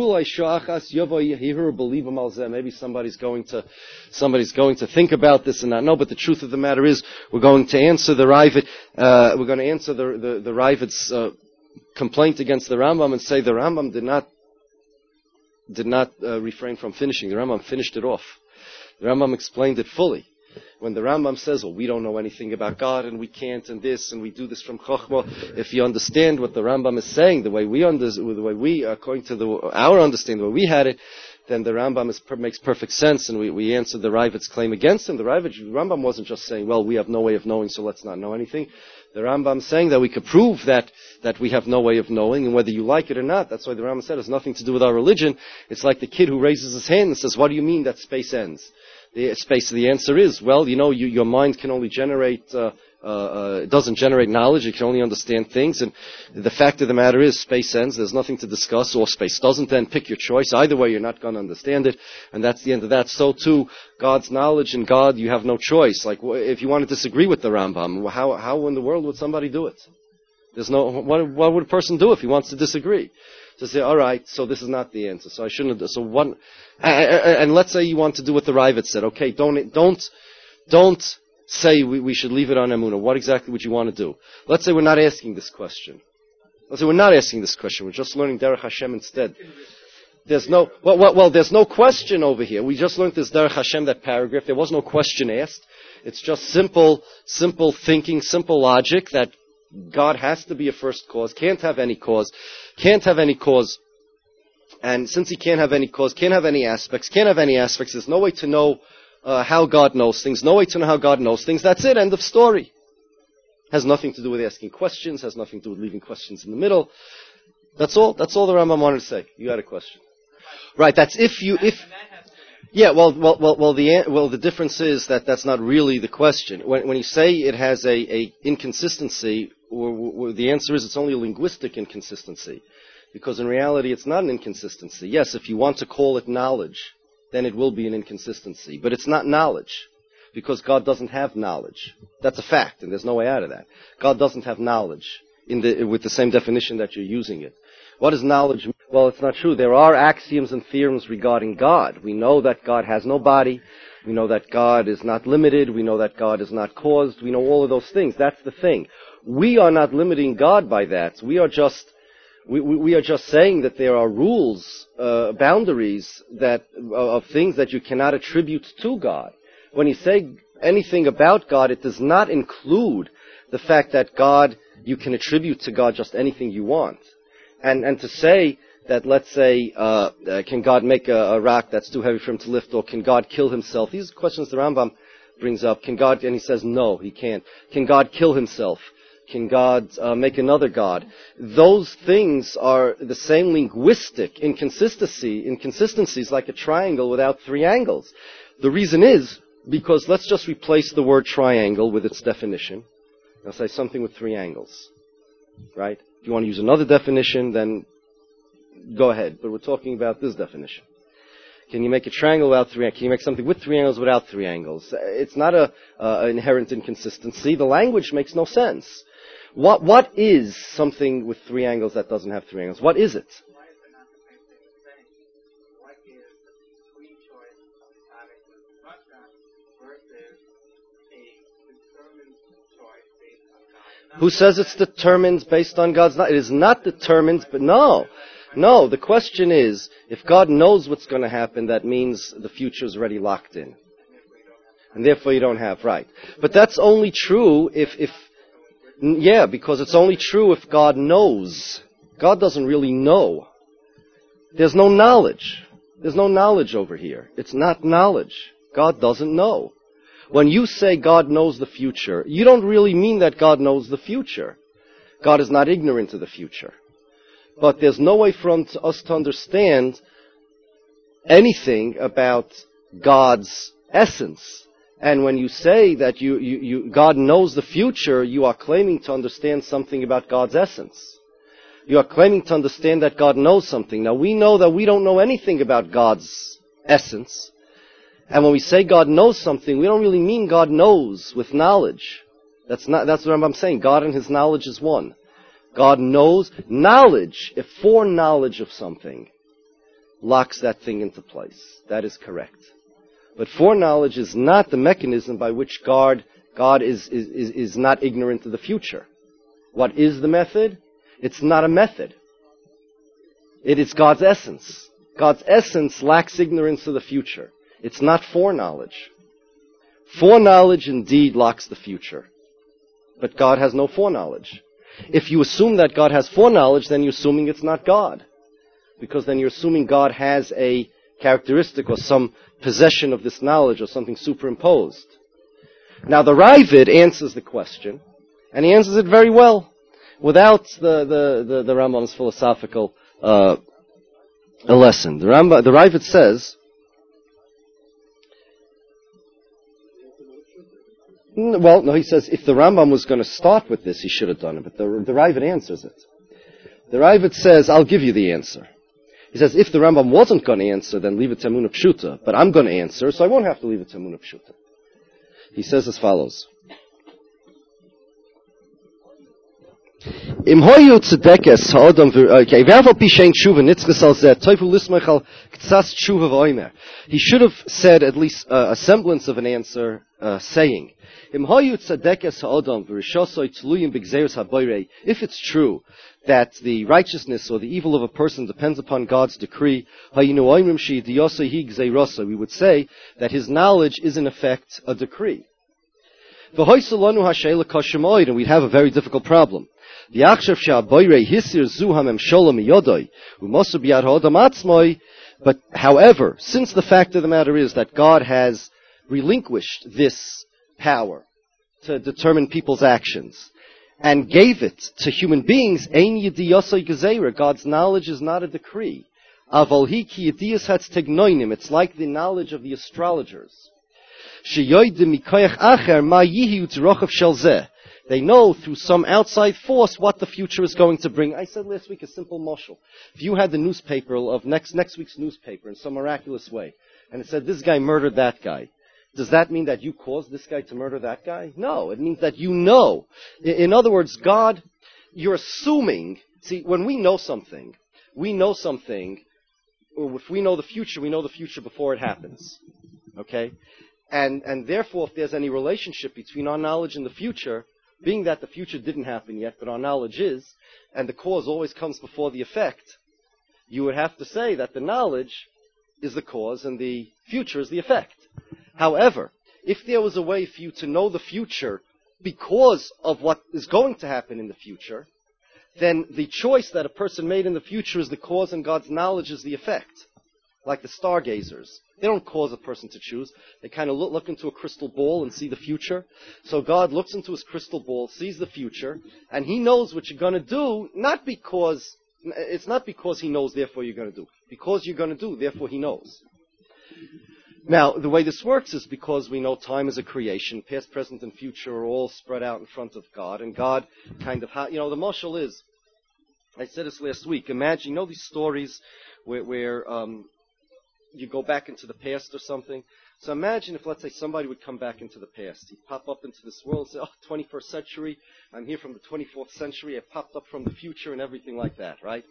Maybe somebody's going to think about this and not know, but the truth of the matter is, we're going to answer the Raavad, we're going to answer the Raavad's complaint against the Rambam and say the Rambam did not refrain from finishing. The Rambam finished it off. The Rambam explained it fully. When the Rambam says, well, we don't know anything about God, and we can't, and this, and we do this from Chochmah, if you understand what the Rambam is saying, according to our understanding, the way we had it, then the Rambam makes perfect sense, and we answered the Raavad's claim against him. The Rambam wasn't just saying, well, we have no way of knowing, so let's not know anything. The Rambam is saying that we could prove that we have no way of knowing, and whether you like it or not, that's why the Rambam said it has nothing to do with our religion. It's like the kid who raises his hand and says, what do you mean that space ends? The answer is, well, your mind can only generate, it doesn't generate knowledge, it can only understand things, and the fact of the matter is, space ends, there's nothing to discuss, or space doesn't end, pick your choice. Either way, you're not going to understand it, and that's the end of that. So too, God's knowledge and God, you have no choice. Like, if you want to disagree with the Rambam, how in the world would somebody do it? What would a person do if he wants to disagree? To say, all right, so this is not the answer. So I shouldn't have. So one, and let's say you want to do what the Raavad said. Okay, don't say we should leave it on Emunah. What exactly would you want to do? Let's say we're not asking this question. We're just learning Derech Hashem instead. There's no question over here. We just learned this Derech Hashem, that paragraph. There was no question asked. It's just simple thinking, simple logic that God has to be a first cause, can't have any cause, and since he can't have any cause, can't have any aspects, there's no way to know how God knows things, that's it, end of story. Has nothing to do with asking questions, has nothing to do with leaving questions in the middle. That's all the Rambam wanted to say. You had a question. Right, that's if Yeah, the difference is that that's not really the question. When you say it has a inconsistency, the answer is it's only a linguistic inconsistency. Because in reality, it's not an inconsistency. Yes, if you want to call it knowledge, then it will be an inconsistency. But it's not knowledge. Because God doesn't have knowledge. That's a fact, and there's no way out of that. God doesn't have knowledge with the same definition that you're using it. What is knowledge? Well, it's not true. There are axioms and theorems regarding God. We know that God has no body. We know that God is not limited. We know that God is not caused. We know all of those things. That's the thing. We are not limiting God by that. We are just saying that there are rules, boundaries of things that you cannot attribute to God. When you say anything about God, it does not include the fact that God, you can attribute to God just anything you want. And to say that, let's say, can God make a rock that's too heavy for him to lift, or can God kill himself? These are questions the Rambam brings up. Can God, and he says no, he can't. Can God kill himself? Can God make another God? Those things are the same linguistic inconsistencies like a triangle without three angles. The reason is because let's just replace the word triangle with its definition. I'll say something with three angles. Right? If you want to use another definition, then go ahead. But we're talking about this definition. Can you make a triangle without three angles? Can you make something with three angles without three angles? It's not an inherent inconsistency. The language makes no sense. What is something with three angles that doesn't have three angles? What is it? Why is it not the same thing as saying, what is the free choice of having Russia versus a determined choice based on God? Who says it's determined based on God's knowledge? It is not determined, but no. No, the question is, if God knows what's going to happen, that means the future is already locked in. And therefore you don't have, right. But that's only true because it's only true if God knows. God doesn't really know. There's no knowledge. There's no knowledge over here. It's not knowledge. God doesn't know. When you say God knows the future, you don't really mean that God knows the future. God is not ignorant of the future. But there's no way for us to understand anything about God's essence. And when you say that God knows the future, you are claiming to understand something about God's essence. You are claiming to understand that God knows something. Now we know that we don't know anything about God's essence. And when we say God knows something, we don't really mean God knows with knowledge. That's what I'm saying. God and his knowledge is one. God knows knowledge, if foreknowledge of something locks that thing into place. That is correct. But foreknowledge is not the mechanism by which God is not ignorant of the future. What is the method? It's not a method. It is God's essence. God's essence lacks ignorance of the future. It's not foreknowledge. Foreknowledge indeed locks the future. But God has no foreknowledge. If you assume that God has foreknowledge, then you're assuming it's not God. Because then you're assuming God has a characteristic or some possession of this knowledge or something superimposed. Now the Ravid answers the question, and he answers it very well, without the Rambam's philosophical lesson. The Ravid says, well, no, he says if the Rambam was going to start with this, he should have done it, but the Ravid answers it. The Ravid says, I'll give you the answer. He says, if the Rambam wasn't going to answer, then leave it to Emunah Pshuta. But I'm going to answer, so I won't have to leave it to Emunah Pshuta. He says as follows. He should have said at least a semblance of an answer, saying, if it's true that the righteousness or the evil of a person depends upon God's decree, we would say that his knowledge is in effect a decree. And we'd have a very difficult problem. But however, since the fact of the matter is that God has relinquished this power to determine people's actions and gave it to human beings, God's knowledge is not a decree. Avolhi ki yediyas hatz tegnoinim. It's like the knowledge of the astrologers. Sheyoidim mikoyach acher ma yihi utzrochav shel zeh. They know through some outside force what the future is going to bring. I said last week a simple moshel. If you had the newspaper of next week's newspaper in some miraculous way, and it said this guy murdered that guy, does that mean that you caused this guy to murder that guy? No, it means that you know. In other words, God, you're assuming. See, when we know something, or if we know the future before it happens. Okay? And therefore, if there's any relationship between our knowledge and the future, being that the future didn't happen yet, but our knowledge is, and the cause always comes before the effect, you would have to say that the knowledge is the cause and the future is the effect. However, if there was a way for you to know the future because of what is going to happen in the future, then the choice that a person made in the future is the cause and God's knowledge is the effect. Like the stargazers. They don't cause a person to choose. They kind of look into a crystal ball and see the future. So God looks into his crystal ball, sees the future, and he knows what you're going to do, it's not because he knows, therefore you're going to do. Because you're going to do, therefore he knows. Now, the way this works is because we know time is a creation. Past, present, and future are all spread out in front of God. And God kind of, the mashal is, I said this last week, imagine, these stories where you go back into the past or something. So imagine if, let's say, somebody would come back into the past. He'd pop up into this world and say, 21st century, I'm here from the 24th century, I popped up from the future and everything like that, right?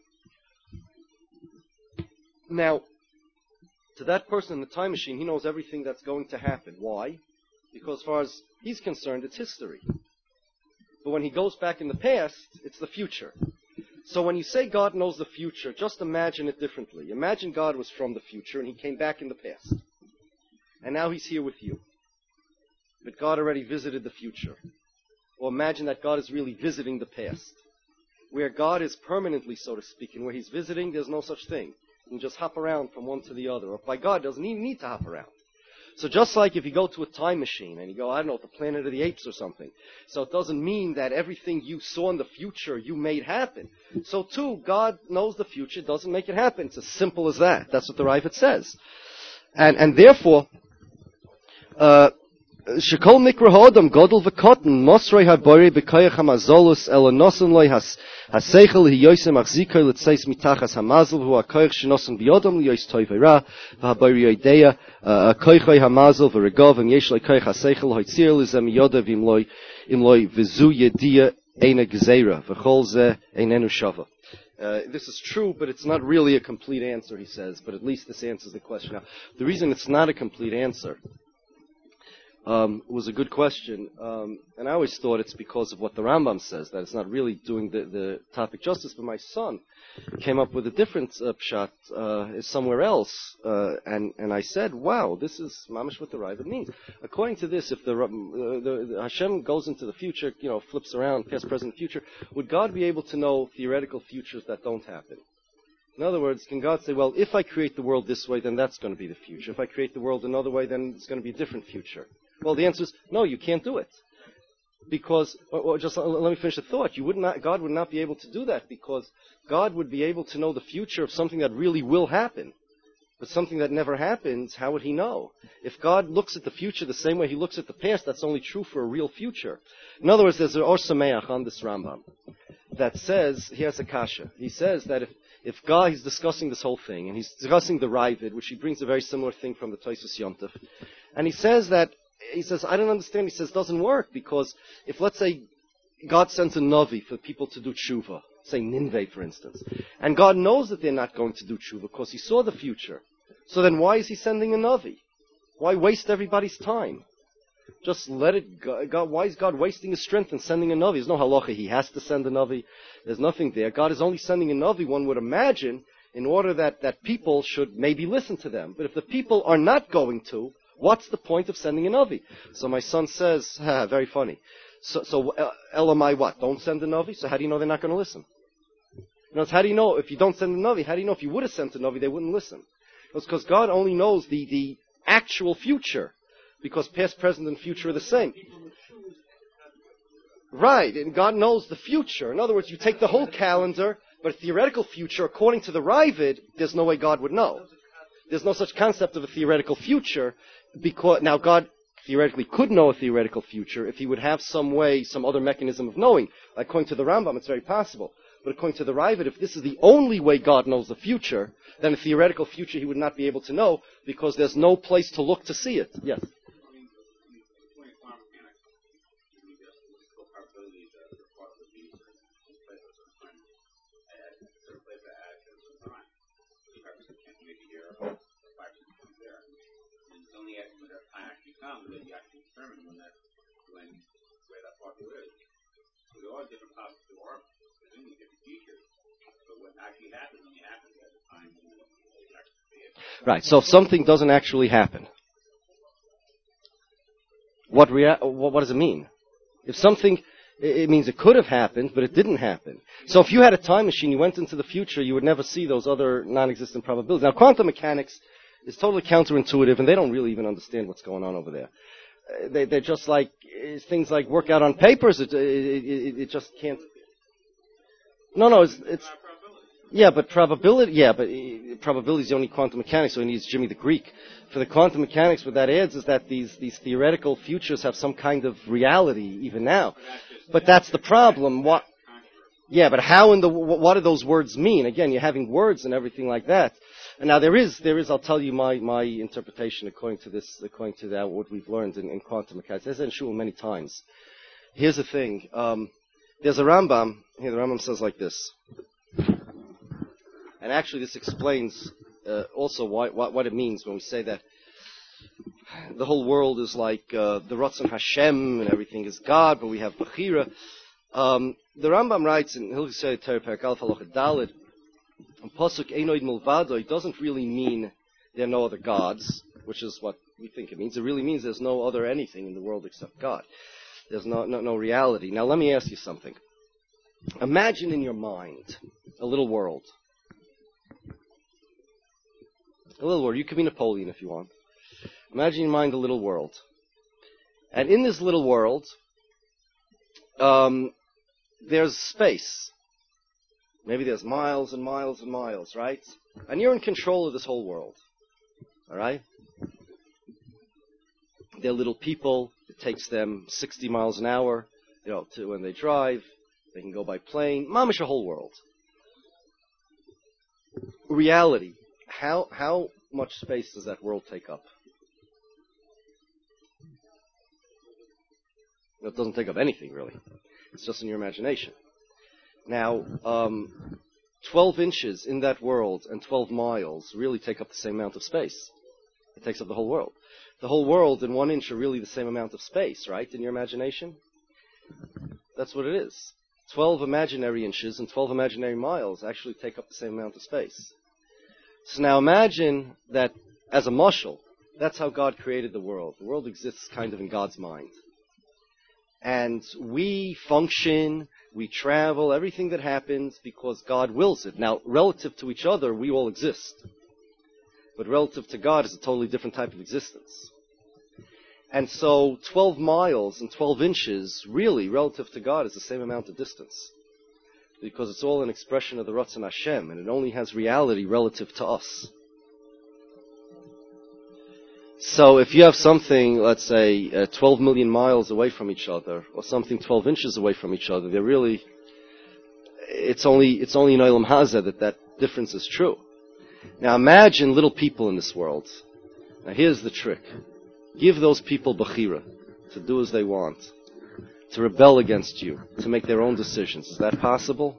Now, to that person in the time machine, he knows everything that's going to happen. Why? Because as far as he's concerned, it's history. But when he goes back in the past, it's the future. So when you say God knows the future, just imagine it differently. Imagine God was from the future and he came back in the past. And now he's here with you. But God already visited the future. Or imagine that God is really visiting the past. Where God is permanently, so to speak, and where he's visiting, there's no such thing. You can just hop around from one to the other. Or by God, doesn't even need to hop around. So just like if you go to a time machine and you go, I don't know, the Planet of the Apes or something. So it doesn't mean that everything you saw in the future you made happen. So too, God knows the future, doesn't make it happen. It's as simple as that. That's what the Raavad says. And therefore, Shekol mikra ha'adam godel v'kotten mosrei ha'borei b'koyach ha'mazolus elo nosen loy ha'seichel hiyoysem achzikoi l'tzeis mitachas ha'mazel v'hu ha'koyach shenosen b'yodam liyoys toy v'ra v'haborei yodeya koychoi ha'mazel v'regov v'yesh loy koyach ha'seichel hoitzir l'zem yoda v'imloy v'zu yediya eina gzeira v'chol ze einenu shava. This is true, but it's not really a complete answer, he says, but at least this answers the question. Now, the reason it's not a complete answer was a good question, and I always thought it's because of what the Rambam says, that it's not really doing the topic justice, but my son came up with a different pshat somewhere else, and I said, wow, this is mamish what the Raavad means. According to this, if the Hashem goes into the future, flips around, past, present, future, would God be able to know theoretical futures that don't happen? In other words, can God say, well, if I create the world this way, then that's going to be the future. If I create the world another way, then it's going to be a different future. Well, the answer is, no, you can't do it. Because, just let me finish the thought. God would not be able to do that because God would be able to know the future of something that really will happen. But something that never happens, how would he know? If God looks at the future the same way he looks at the past, that's only true for a real future. In other words, there's an Or Sameach on this Rambam that says, he has a kasha. He says that if God, he's discussing this whole thing, and he's discussing the Raavad, which he brings a very similar thing from the Tosfos Yom Tov, and he says, I don't understand. He says, it doesn't work because if, let's say, God sends a Navi for people to do tshuva, say Nineveh, for instance, and God knows that they're not going to do tshuva because he saw the future. So then why is he sending a Navi? Why waste everybody's time? Just let it go. Why is God wasting his strength and sending a Navi? There's no halacha. He has to send a Navi. There's nothing there. God is only sending a Navi, one would imagine, in order that people should maybe listen to them. But if the people are not going to, what's the point of sending a Navi? So my son says, very funny. So Elamai what? Don't send a Navi? So how do you know they're not going to listen? How do you know if you don't send a Navi? How do you know if you would have sent a Navi, they wouldn't listen? It's because God only knows the actual future. Because past, present, and future are the same. Right, and God knows the future. In other words, you take the whole calendar, But a theoretical future, according to the Ravid, there's no way God would know. There's no such concept of a theoretical future, because now God theoretically could know a theoretical future if he would have some way, some other mechanism of knowing. According to the Rambam, it's very possible. But according to the Ravid, if this is the only way God knows the future, then a theoretical future he would not be able to know, because there's no place to look to see it. Yes? That you actually determine where that particle is. So there are different possible, there are presumably different features, but what actually happens when it happens at the time when you actually see it. Right. So if something doesn't actually happen, what does it mean? If something, it means it could have happened, but it didn't happen. So if you had a time machine, you went into the future, you would never see those other non-existent probabilities. Now, quantum mechanics is totally counterintuitive, and they don't really even understand what's going on over there. They're just like things like work out on papers. It just can't. No, it's yeah, but probability. Yeah, but probability is the only quantum mechanics, so he needs Jimmy the Greek. For the quantum mechanics, what that adds is that these theoretical futures have some kind of reality even now. But that's the problem. What? Yeah, but how what do those words mean? Again, you're having words and everything like that. And now there is, I'll tell you my interpretation according to that, what we've learned in quantum mechanics. There's in Shul many times. Here's the thing. There's a Rambam. Here, the Rambam says like this. And actually this explains also what it means when we say that the whole world is like the Ratzon Hashem and everything is God, but we have Bechira. The Rambam writes in Hilchos Torah Perek Aleph Halacha Daled, Pasuk Einoid Mulvado, it doesn't really mean there are no other gods, which is what we think it means. It really means there's no other anything in the world except God. There's no reality. Now let me ask you something. Imagine in your mind a little world. A little world. You could be Napoleon if you want. Imagine in your mind a little world. And in this little world, there's space. Maybe there's miles and miles and miles, right? And you're in control of this whole world. All right? They're little people. It takes them 60 miles an hour, to when they drive. They can go by plane. Mamish, a whole world. Reality. How much space does that world take up? It doesn't take up anything, really. It's just in your imagination. Now, 12 inches in that world and 12 miles really take up the same amount of space. It takes up the whole world. The whole world and 1 inch are really the same amount of space, right, in your imagination? That's what it is. 12 imaginary inches and 12 imaginary miles actually take up the same amount of space. So now imagine that as a mashal, that's how God created the world. The world exists kind of in God's mind. And we function, we travel, everything that happens because God wills it. Now, relative to each other, we all exist. But relative to God is a totally different type of existence. And so 12 miles and 12 inches, really, relative to God, is the same amount of distance. Because it's all an expression of the Ratzon Hashem, and it only has reality relative to us. So if you have something, let's say, 12 million miles away from each other, or something 12 inches away from each other, they're really, it's only in Olam Hazeh that difference is true. Now imagine little people in this world. Now here's the trick. Give those people Bechira, to do as they want, to rebel against you, to make their own decisions. Is that possible?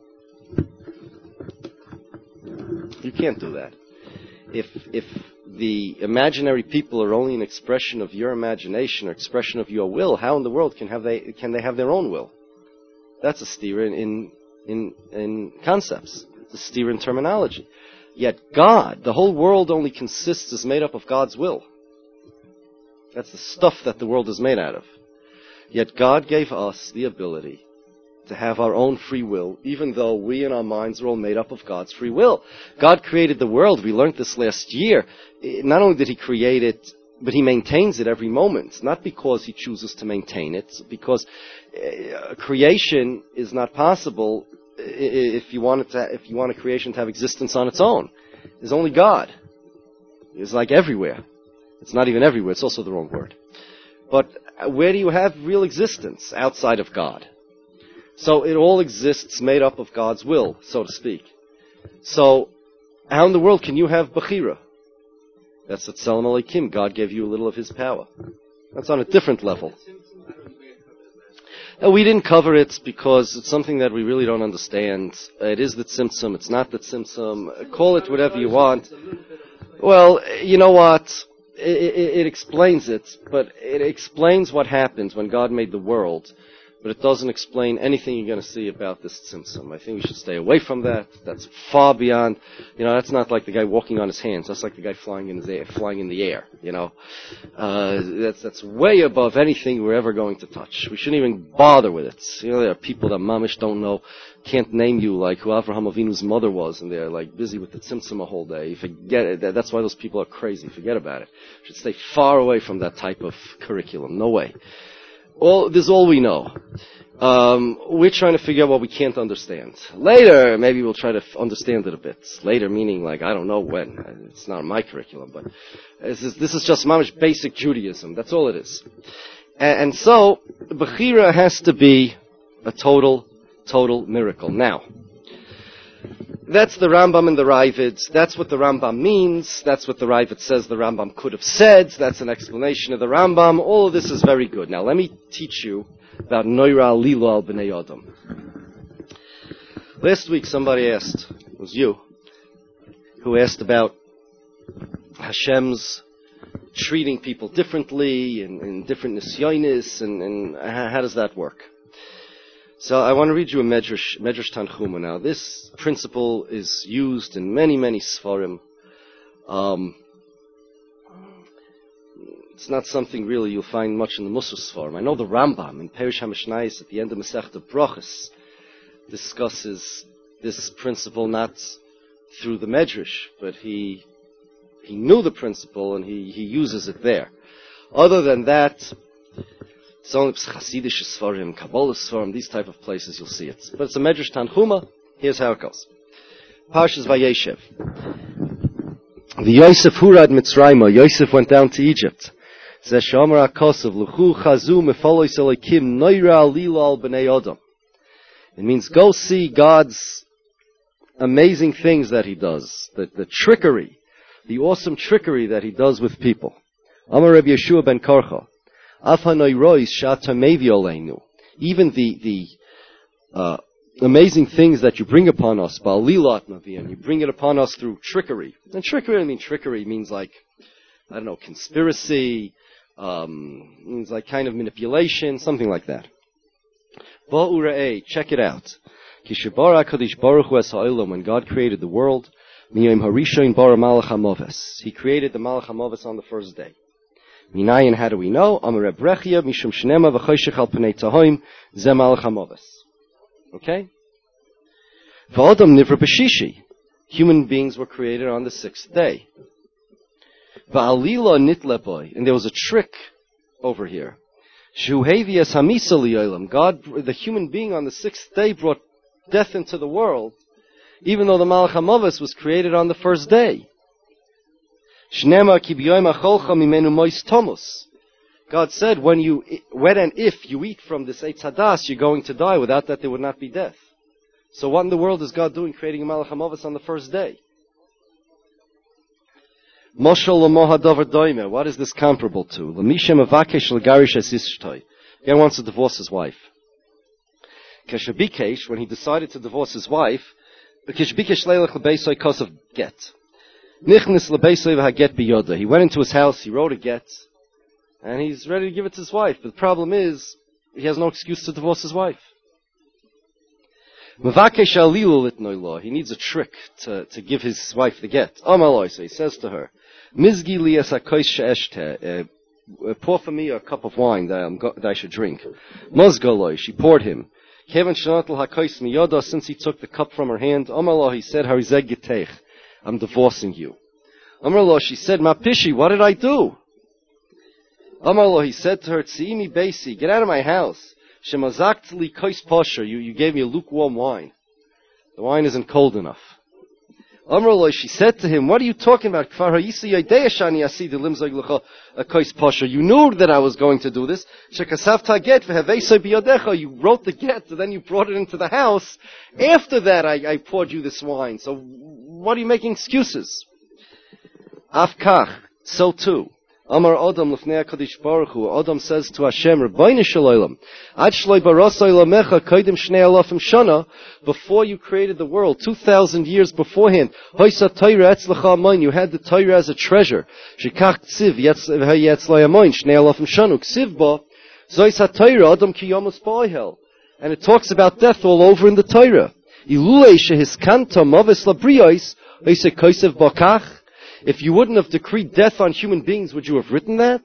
You can't do that. If the imaginary people are only an expression of your imagination or expression of your will, how in the world can they have their own will? That's a steer in concepts. It's a steer in terminology. Yet God, the whole world is made up of God's will. That's the stuff that the world is made out of. Yet God gave us the ability to have our own free will, even though we in our minds are all made up of God's free will. God created the world. We learned this last year. Not only did He create it, but He maintains it every moment. Not because He chooses to maintain it, because creation is not possible if you want a creation to have existence on its own, is only God. It's like everywhere. It's not even everywhere. It's also the wrong word. But where do you have real existence outside of God? So it all exists made up of God's will, so to speak. So how in the world can you have Bechira? That's at Tzelem Elokim. God gave you a little of His power. That's on a different level. We didn't cover it because it's something that we really don't understand. It is the Tzimtzum. It's not the Tzimtzum. Call it whatever you want. Well, you know what? It explains it, but it explains what happened when God made the world, but it doesn't explain anything you're going to see about this Tzimtzum. I think we should stay away from that. That's far beyond, that's not like the guy walking on his hands. That's like the guy flying in the air, That's way above anything we're ever going to touch. We shouldn't even bother with it. There are people that mamish don't know, can't name you, like who Avraham Avinu's mother was, and they're like busy with the Tzimtzum a whole day. You forget it. That's why those people are crazy. Forget about it. You should stay far away from that type of curriculum. No way. This is all we know. We're trying to figure out what we can't understand. Later, maybe we'll try to understand it a bit. Later, meaning like, I don't know when. It's not my curriculum, but this is just mamish basic Judaism. That's all it is. And so, Bechira has to be a total miracle. Now, that's the Rambam and the Raavad. That's what the Rambam means. That's what the Raavad says the Rambam could have said. That's an explanation of the Rambam. All of this is very good. Now, let me teach you about Noira Lilo al Bnei Adam. Last week, somebody asked, it was you, who asked about Hashem's treating people differently and different nisyonis, and how does that work? So I want to read you a Medrash Tanchuma. Now, this principle is used in many, many Sfarim. It's not something really you'll find much in the Musar Sfarim. I know the Rambam in Perish HaMishnayos at the end of Masechta Brachos discusses this principle not through the Medrash, but he knew the principle and he uses it there. Other than that, it's only Chassidish Sfarim, Kabbalah Sfarim, these type of places you'll see it. But it's a Medrash Tanchuma. Here's how it goes. Parshas Vayeshev. The Yosef Hurad Mitzrayma. Yosef went down to Egypt. Zeh Shomer HaKosav, L'chu Chazu Mefolos Elokim, Noira Lilo al Bnei Adam. It means go see God's amazing things that He does. The trickery, the awesome trickery that He does with people. Amar Rabbi Yeshua ben Karcha. Even the amazing things that you bring upon us, you bring it upon us through trickery. And trickery means like, I don't know, conspiracy, means like kind of manipulation, something like that. Check it out. When God created the world, He created the Malach HaMoves on the first day. Minayin, how do we know? Amar Reb Rechia, Mishum Shnema v'choshech al pnei tahoim, ze Malach HaMoves. Okay? V'odam nivra b'shishi. Human beings were created on the sixth day. V'alila nitlepoi. And there was a trick over here. Shuhevias hamisa li'olam. God, the human being on the sixth day brought death into the world, even though the Malach HaMoves was created on the first day. God said, when and if you eat from this Eitz Hadas, you're going to die. Without that, there would not be death. So what in the world is God doing creating a Malach HaMoves on the first day? What is this comparable to? A guy wants to divorce his wife. When he decided to divorce his wife, get. He went into his house, he wrote a get, and he's ready to give it to his wife. But the problem is, he has no excuse to divorce his wife. He needs a trick to give his wife the get. So he says to her, pour for me a cup of wine that I should drink. She poured him. Since he took the cup from her hand, he said, I'm divorcing you. Amar she said, Ma pishi, what did I do? Amar he said to her, Tsiimi Beisi, get out of my house. Shemazakt li kois posher, you gave me a lukewarm wine. The wine isn't cold enough. Amrullah, she said to him, what are you talking about? You knew that I was going to do this. You wrote the get, and then you brought it into the house. After that, I poured you this wine. So what are you making excuses? Afkach, so too. Amar Adam lefnei HaKadosh Baruch Hu. Adam says to Hashem, Rabbeinu Shel Olam, Ad shloi barasa olamecha kodim shnei alafim shana, before you created the world, 2,000 years beforehand, Hoisa Torah etzlecha amoin, you had the Torah as a treasure. Shekach ksiv yetzlei amoin, shnei alafim shana, ksiv ba, zois ha-Torah, Adam ki yomus ba'ihel. And it talks about death all over in the Torah. Ilulei shehiskanta mavis labriyos, hoisa kosev bakach. If you wouldn't have decreed death on human beings, would you have written that?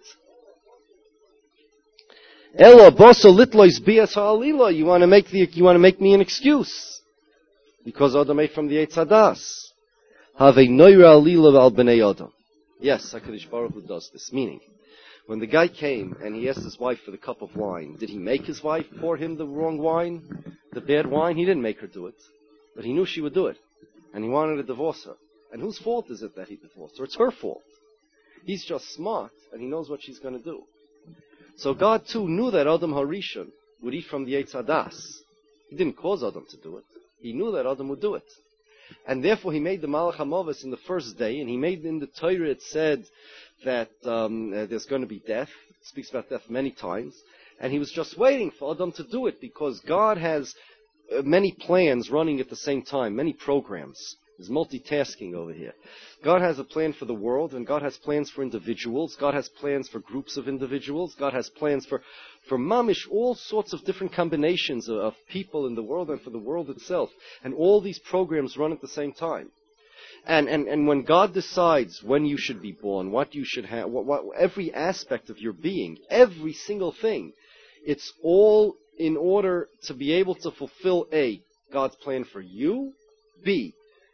Ella boso litlois bias ha'alila. You want to make me an excuse because Adam ate from the Eitz Hadas. Have noira alila al bnei Adam. Yes, HaKadosh Baruch Hu does this. Meaning, when the guy came and he asked his wife for the cup of wine, did he make his wife pour him the wrong wine, the bad wine? He didn't make her do it, but he knew she would do it, and he wanted to divorce her. And whose fault is it that he divorced her? It's her fault. He's just smart, and he knows what she's going to do. So God too knew that Adam Harishon would eat from the Eitz Hadas. He didn't cause Adam to do it. He knew that Adam would do it. And therefore he made the Malach HaMavis in the first day, and he made in the Torah, it said that there's going to be death. It speaks about death many times. And he was just waiting for Adam to do it, because God has many plans running at the same time, many programs. There's multitasking over here. God has a plan for the world, and God has plans for individuals. God has plans for groups of individuals. God has plans for mamish, all sorts of different combinations of people in the world and for the world itself. And all these programs run at the same time. And when God decides when you should be born, what you should have, every aspect of your being, every single thing, it's all in order to be able to fulfill A, God's plan for you, B,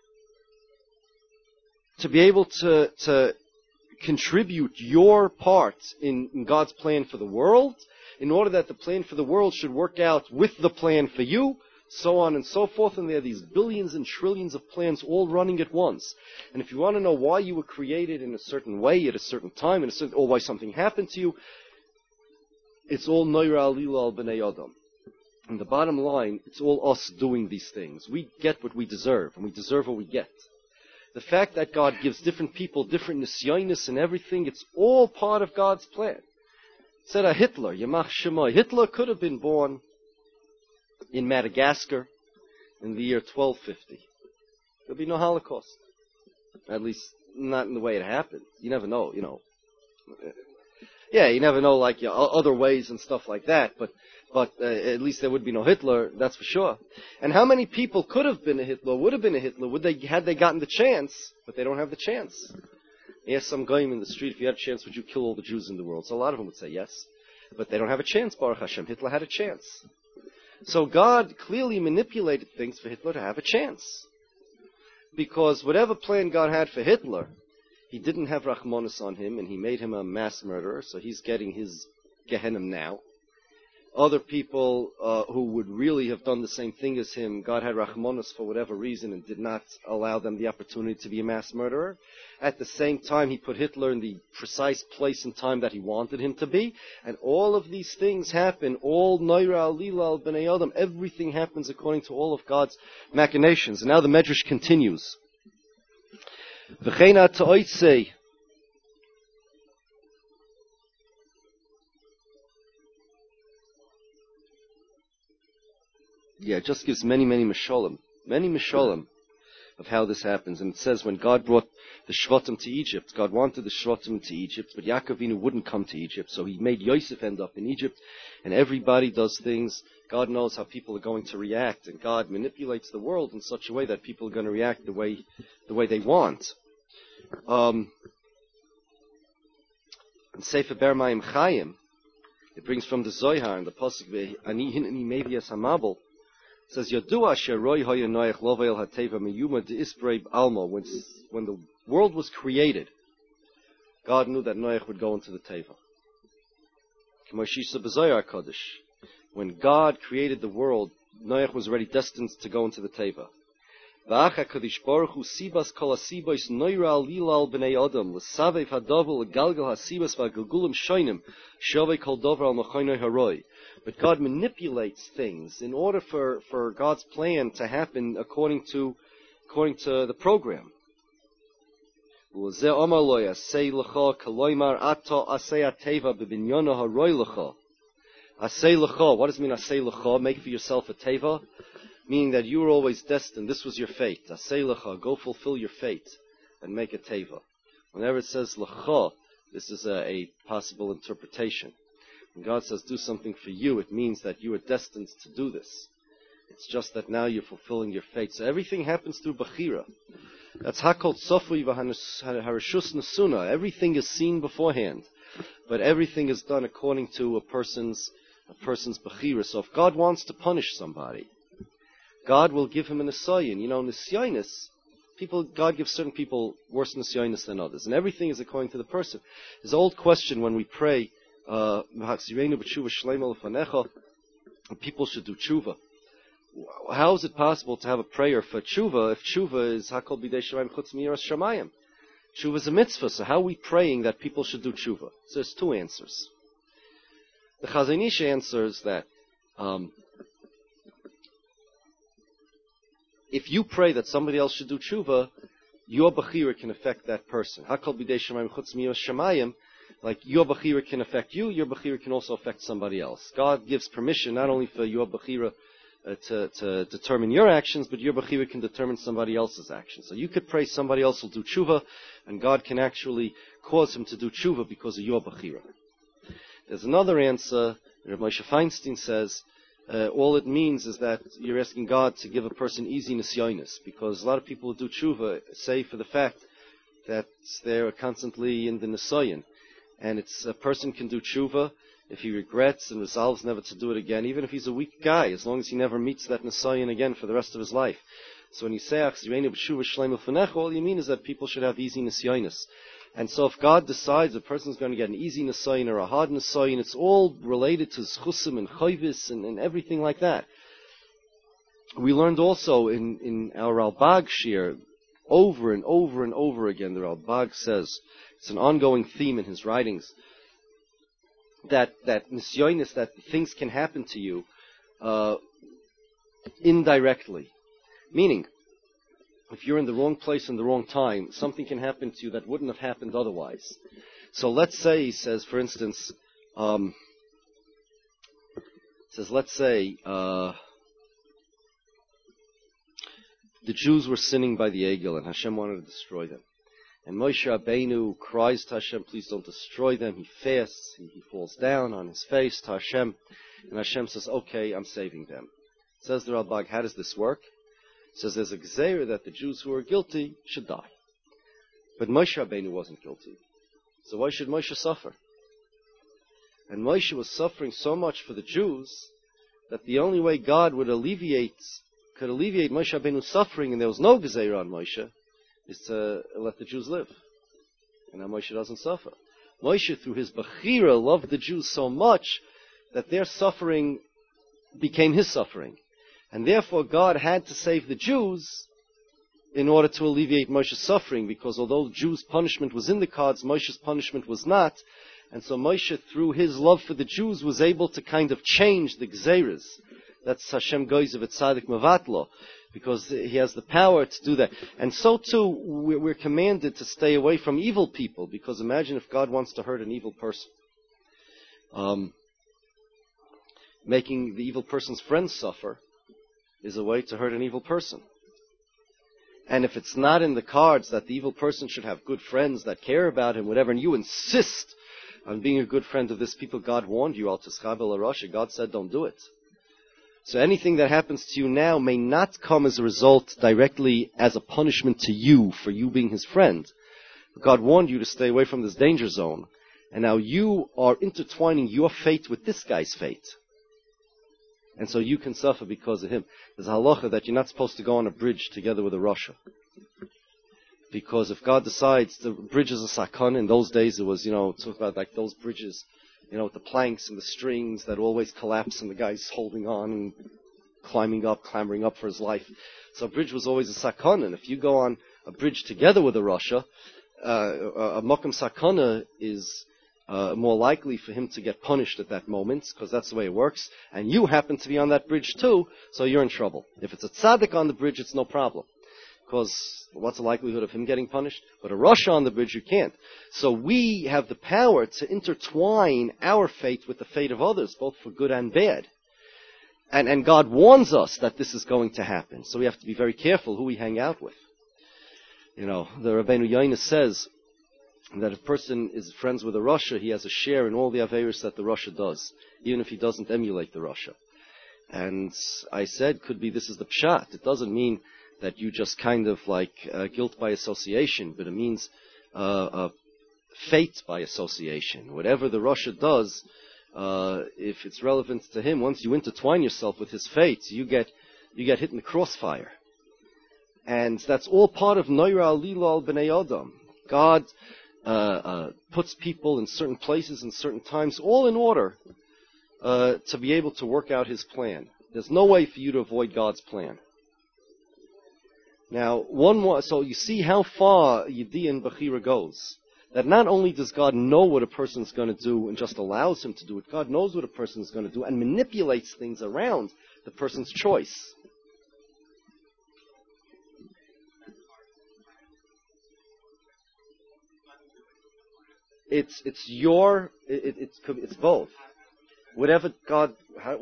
to be able to contribute your part in God's plan for the world, in order that the plan for the world should work out with the plan for you, so on and so forth. And there are these billions and trillions of plans all running at once. And if you want to know why you were created in a certain way, at a certain time, or why something happened to you, it's all Noira Alila al B'nai Adam. And the bottom line, it's all us doing these things. We get what we deserve, and we deserve what we get. The fact that God gives different people different nisyonis and everything, it's all part of God's plan. It said Hitler, Yamach Shemai. Hitler could have been born in Madagascar in the year 1250. There'll be no Holocaust. At least not in the way it happened. You never know, Yeah, you never know, other ways and stuff like that, but at least there would be no Hitler, that's for sure. And how many people could have been a Hitler, would have been a Hitler, had they gotten the chance, but they don't have the chance? Ask some guy in the street, if you had a chance, would you kill all the Jews in the world? So a lot of them would say yes. But they don't have a chance, Baruch Hashem. Hitler had a chance. So God clearly manipulated things for Hitler to have a chance. Because whatever plan God had for Hitler, he didn't have Rachmanis on him, and he made him a mass murderer, so he's getting his Gehenna now. Other people who would really have done the same thing as him, God had Rachmanis for whatever reason and did not allow them the opportunity to be a mass murderer. At the same time, he put Hitler in the precise place and time that he wanted him to be. And all of these things happen, all Noira Alila al B'nai Adam, everything happens according to all of God's machinations. And now the Medrash continues. V'cheina ta'otzei. Yeah, it just gives many mishalim of how this happens. And it says when God brought the Shvatim to Egypt, God wanted the Shvatim to Egypt, but Yaakov Avinu wouldn't come to Egypt, so he made Yosef end up in Egypt. And everybody does things. God knows how people are going to react, and God manipulates the world in such a way that people are going to react the way they want. In Sefer Ber Mayim Chayim, it brings from the Zohar in the pasuk Ani Hineni Mevias Hamabel. It says Yadua Sheroi Hoya Noach Lovel Hateva Miyuma De Isbrei Alma. When the world was created, God knew that Noach would go into the Teva. K'moshisa B'Zohar Kodesh. When God created the world, Noach was already destined to go into the Teva. V'acha Kadosh Baruch Hu sibas kol hasibos noira lilal b'nei adam l'savev hadavel l'galgal hasibas v'agalgulim shoinim shavei kol dover al machoinoi haroi. But God manipulates things in order for God's plan to happen according to the program. What does it mean, asay l'cha? Make for yourself a teva? Meaning that you were always destined. This was your fate. Asay l'cha, go fulfill your fate and make a teva. Whenever it says l'cha, this is a possible interpretation. When God says do something for you, it means that you are destined to do this. It's just that now you're fulfilling your fate. So everything happens through Bechira. That's Hakol Tzofui Harishus Nesuna. Everything is seen beforehand. But everything is done according to a person's Bechira. So if God wants to punish somebody, God will give him a Nisayin. You know, Nisyanis, God gives certain people worse Nisyanis than others. And everything is according to the person. There's an old question when we pray, people should do tshuva. How is it possible to have a prayer for tshuva if tshuva is hakol bidei shamayim chutz miras shamayim? Tshuva is a mitzvah, so how are we praying that people should do tshuva? So there's two answers. The Chazon Ish answers that if you pray that somebody else should do tshuva, your bechira can affect that person. Hakol bidei shamayim chutz miras shamayim. Like your bechira can affect you, your bechira can also affect somebody else. God gives permission not only for your bechira to determine your actions, but your bechira can determine somebody else's actions. So you could pray somebody else will do tshuva, and God can actually cause him to do tshuva because of your bechira. There's another answer. Rav Moshe Feinstein says all it means is that you're asking God to give a person easy nisyonis, because a lot of people who do tshuva say for the fact that they're constantly in the nisayon. And a person can do tshuva if he regrets and resolves never to do it again, even if he's a weak guy, as long as he never meets that nisayon again for the rest of his life. So when you say all you mean is that people should have easy nisyonis. And so if God decides a person's going to get an easy nisayon or a hard nisayon, it's all related to zchusim and chayvis and everything like that. We learned also in our Ralbag shir, over and over and over again, the Ralbag says, it's an ongoing theme in his writings, that nisyonis, that things can happen to you indirectly. Meaning, if you're in the wrong place in the wrong time, something can happen to you that wouldn't have happened otherwise. So let's say, he says, for instance, let's say the Jews were sinning by the Egel and Hashem wanted to destroy them. And Moshe Rabbeinu cries to Hashem, please don't destroy them. He fasts, he falls down on his face to Hashem, and Hashem says, okay, I'm saving them. Says the Ralbag, how does this work? Says there's a gzeira that the Jews who are guilty should die. But Moshe Rabbeinu wasn't guilty. So why should Moshe suffer? And Moshe was suffering so much for the Jews that the only way God could alleviate Moshe Rabbeinu's suffering, and there was no gzeira on Moshe, is to let the Jews live. And now Moshe doesn't suffer. Moshe, through his bechira, loved the Jews so much that their suffering became his suffering. And therefore God had to save the Jews in order to alleviate Moshe's suffering, because although the Jews' punishment was in the cards, Moshe's punishment was not. And so Moshe, through his love for the Jews, was able to kind of change the gzeiras. That's Hashem goes of it tzadik mavatlo, because he has the power to do that. And so too, we're commanded to stay away from evil people, because imagine if God wants to hurt an evil person. Making the evil person's friends suffer is a way to hurt an evil person. And if it's not in the cards that the evil person should have good friends that care about him, whatever, and you insist on being a good friend of this people, God warned you, al tischabel arasha, God said don't do it. So anything that happens to you now may not come as a result directly as a punishment to you for you being his friend. God warned you to stay away from this danger zone. And now you are intertwining your fate with this guy's fate. And so you can suffer because of him. There's a halacha that you're not supposed to go on a bridge together with a Rasha. Because if God decides the bridge is a sakon, in those days it was, talk about like those bridges, with the planks and the strings that always collapse and the guy's holding on. And clambering up for his life. So a bridge was always a sakana. And if you go on a bridge together with a Rasha, a Mokum sakana is more likely for him to get punished at that moment, because that's the way it works. And you happen to be on that bridge too, so you're in trouble. If it's a tzaddik on the bridge, it's no problem, because what's the likelihood of him getting punished? But a Rasha on the bridge, you can't. So we have the power to intertwine our fate with the fate of others, both for good and bad. And God warns us that this is going to happen. So we have to be very careful who we hang out with. The Rabbeinu Yoina says that if a person is friends with a Rasha, he has a share in all the Averis that the Rasha does, even if he doesn't emulate the Rasha. And I said, could be this is the pshat. It doesn't mean that you just kind of like guilt by association, but it means fate by association. Whatever the Rasha does, if it's relevant to him, once you intertwine yourself with his fate, you get hit in the crossfire. And that's all part of Noira Alila al Bnei Adam. God puts people in certain places and certain times, all in order to be able to work out his plan. There's no way for you to avoid God's plan. Now, so you see how far Yedi'in Bechira goes. That not only does God know what a person's going to do and just allows him to do it, God knows what a person's going to do and manipulates things around the person's choice. It's both. Whatever God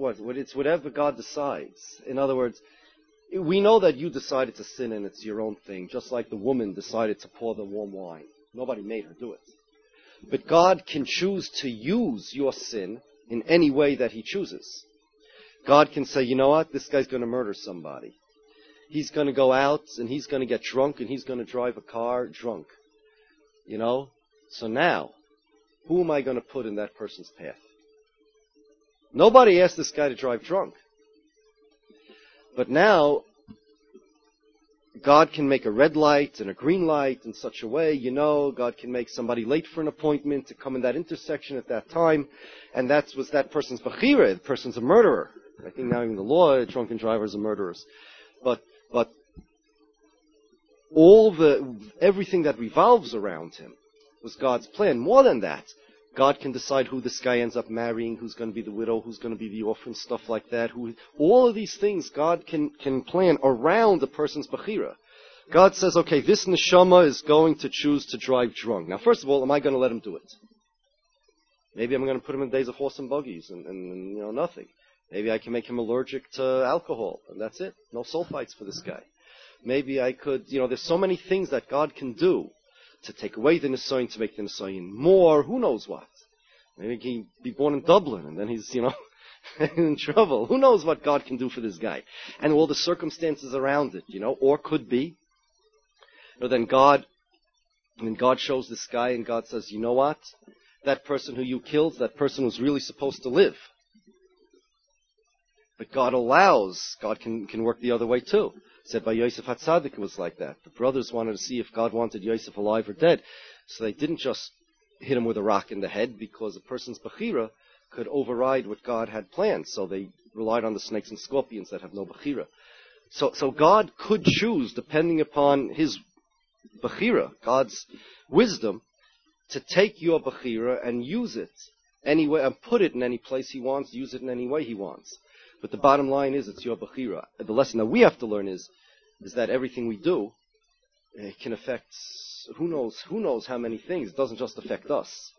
decides. In other words, we know that you decided to sin and it's your own thing, just like the woman decided to pour the warm wine. Nobody made her do it. But God can choose to use your sin in any way that he chooses. God can say, you know what, this guy's going to murder somebody. He's going to go out and he's going to get drunk and he's going to drive a car drunk. So now, who am I going to put in that person's path? Nobody asked this guy to drive drunk. But now, God can make a red light and a green light in such a way, God can make somebody late for an appointment to come in that intersection at that time, and that was that person's bechira, the person's a murderer. I think now even the law, drunken drivers are murderers. But everything that revolves around him was God's plan. More than that, God can decide who this guy ends up marrying, who's going to be the widow, who's going to be the orphan, stuff like that. All of these things God can plan around the person's bechira. God says, okay, this neshama is going to choose to drive drunk. Now, first of all, am I going to let him do it? Maybe I'm going to put him in days of horse and buggies and nothing. Maybe I can make him allergic to alcohol, and that's it. No sulfites for this guy. Maybe I could, there's so many things that God can do to take away the Nisayin, to make the Nisayin more, who knows what. Maybe he can be born in Dublin, and then he's, in trouble. Who knows what God can do for this guy? And all the circumstances around it, or could be. Then God shows this guy, and God says, you know what? That person who you killed, that person was really supposed to live. But God can work the other way too. Said by Yosef HaTzadik it was like that. The brothers wanted to see if God wanted Yosef alive or dead. So they didn't just hit him with a rock in the head, because a person's bechira could override what God had planned. So they relied on the snakes and scorpions that have no bechira. So God could choose, depending upon his bechira, God's wisdom, to take your bechira and use it anyway, and put it in any place he wants, use it in any way he wants. But the bottom line is, it's your bechira. The lesson that we have to learn is that everything we do can affect who knows how many things. It doesn't just affect us.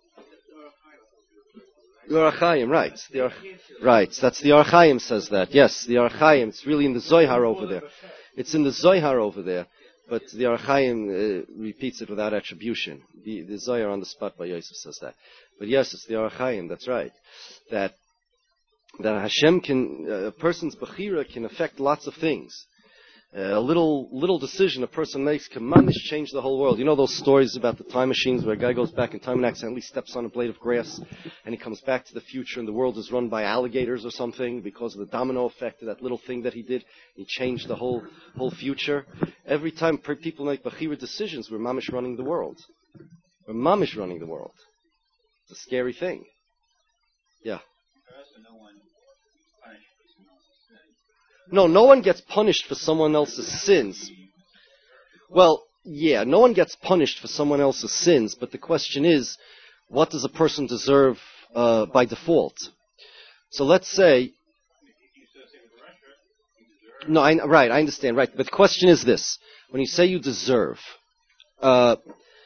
The Archaim, right? Right. That's the Archaim says that. Yes, the Archaim. It's really in the Zohar over there. It's in the Zohar over there, but the Archaim repeats it without attribution. The Zohar on the spot by Yosef says that. But yes, it's the Archaim. That's right. That Hashem a person's bechira can affect lots of things. A little decision a person makes can manish change the whole world. You know those stories about the time machines where a guy goes back in time and accidentally steps on a blade of grass and he comes back to the future and the world is run by alligators or something because of the domino effect of that little thing that he did. He changed the whole future. Every time people make bechira decisions, we're mamish running the world. We're mamish running the world. It's a scary thing. Yeah. No one gets punished for someone else's sins. Well, yeah, no one gets punished for someone else's sins, but the question is, what does a person deserve by default? So let's say... No, I understand, right. But the question is this. When you say you deserve... nothing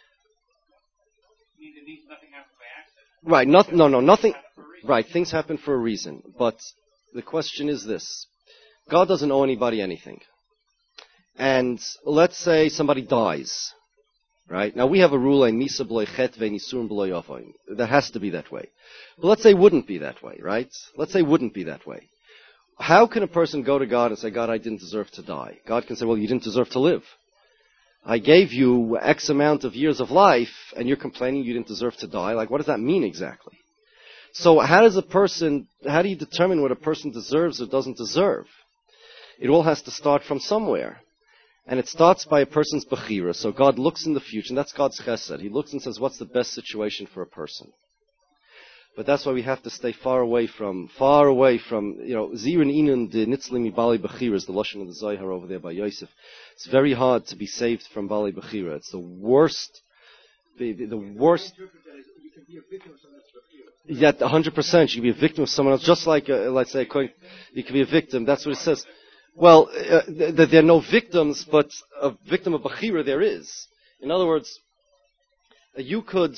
happens by accident. Right, nothing... Right, things happen for a reason. But the question is this. God doesn't owe anybody anything. And let's say somebody dies. Right? Now we have a rule, that has to be that way. But let's say it wouldn't be that way, right? Let's say it wouldn't be that way. How can a person go to God and say, God, I didn't deserve to die? God can say, well, you didn't deserve to live. I gave you X amount of years of life, and you're complaining you didn't deserve to die. Like, what does that mean exactly? So how do you determine what a person deserves or doesn't deserve? It all has to start from somewhere. And it starts by a person's bechira. So God looks in the future, and that's God's chesed. He looks and says, what's the best situation for a person? But that's why we have to stay far away from, Zirin Inun de Nitzlimi Bali Bechira is the Lashon of the Zohar over there by Yosef. It's very hard to be saved from Bali Bechira. It's the worst. The worst. You can be a victim of someone else's bechira. Yeah, 100%. You can be a victim of someone else. Just like, let's say, you can be a victim. That's what it says. Well, there are no victims, but a victim of Bechira there is. In other words, you could,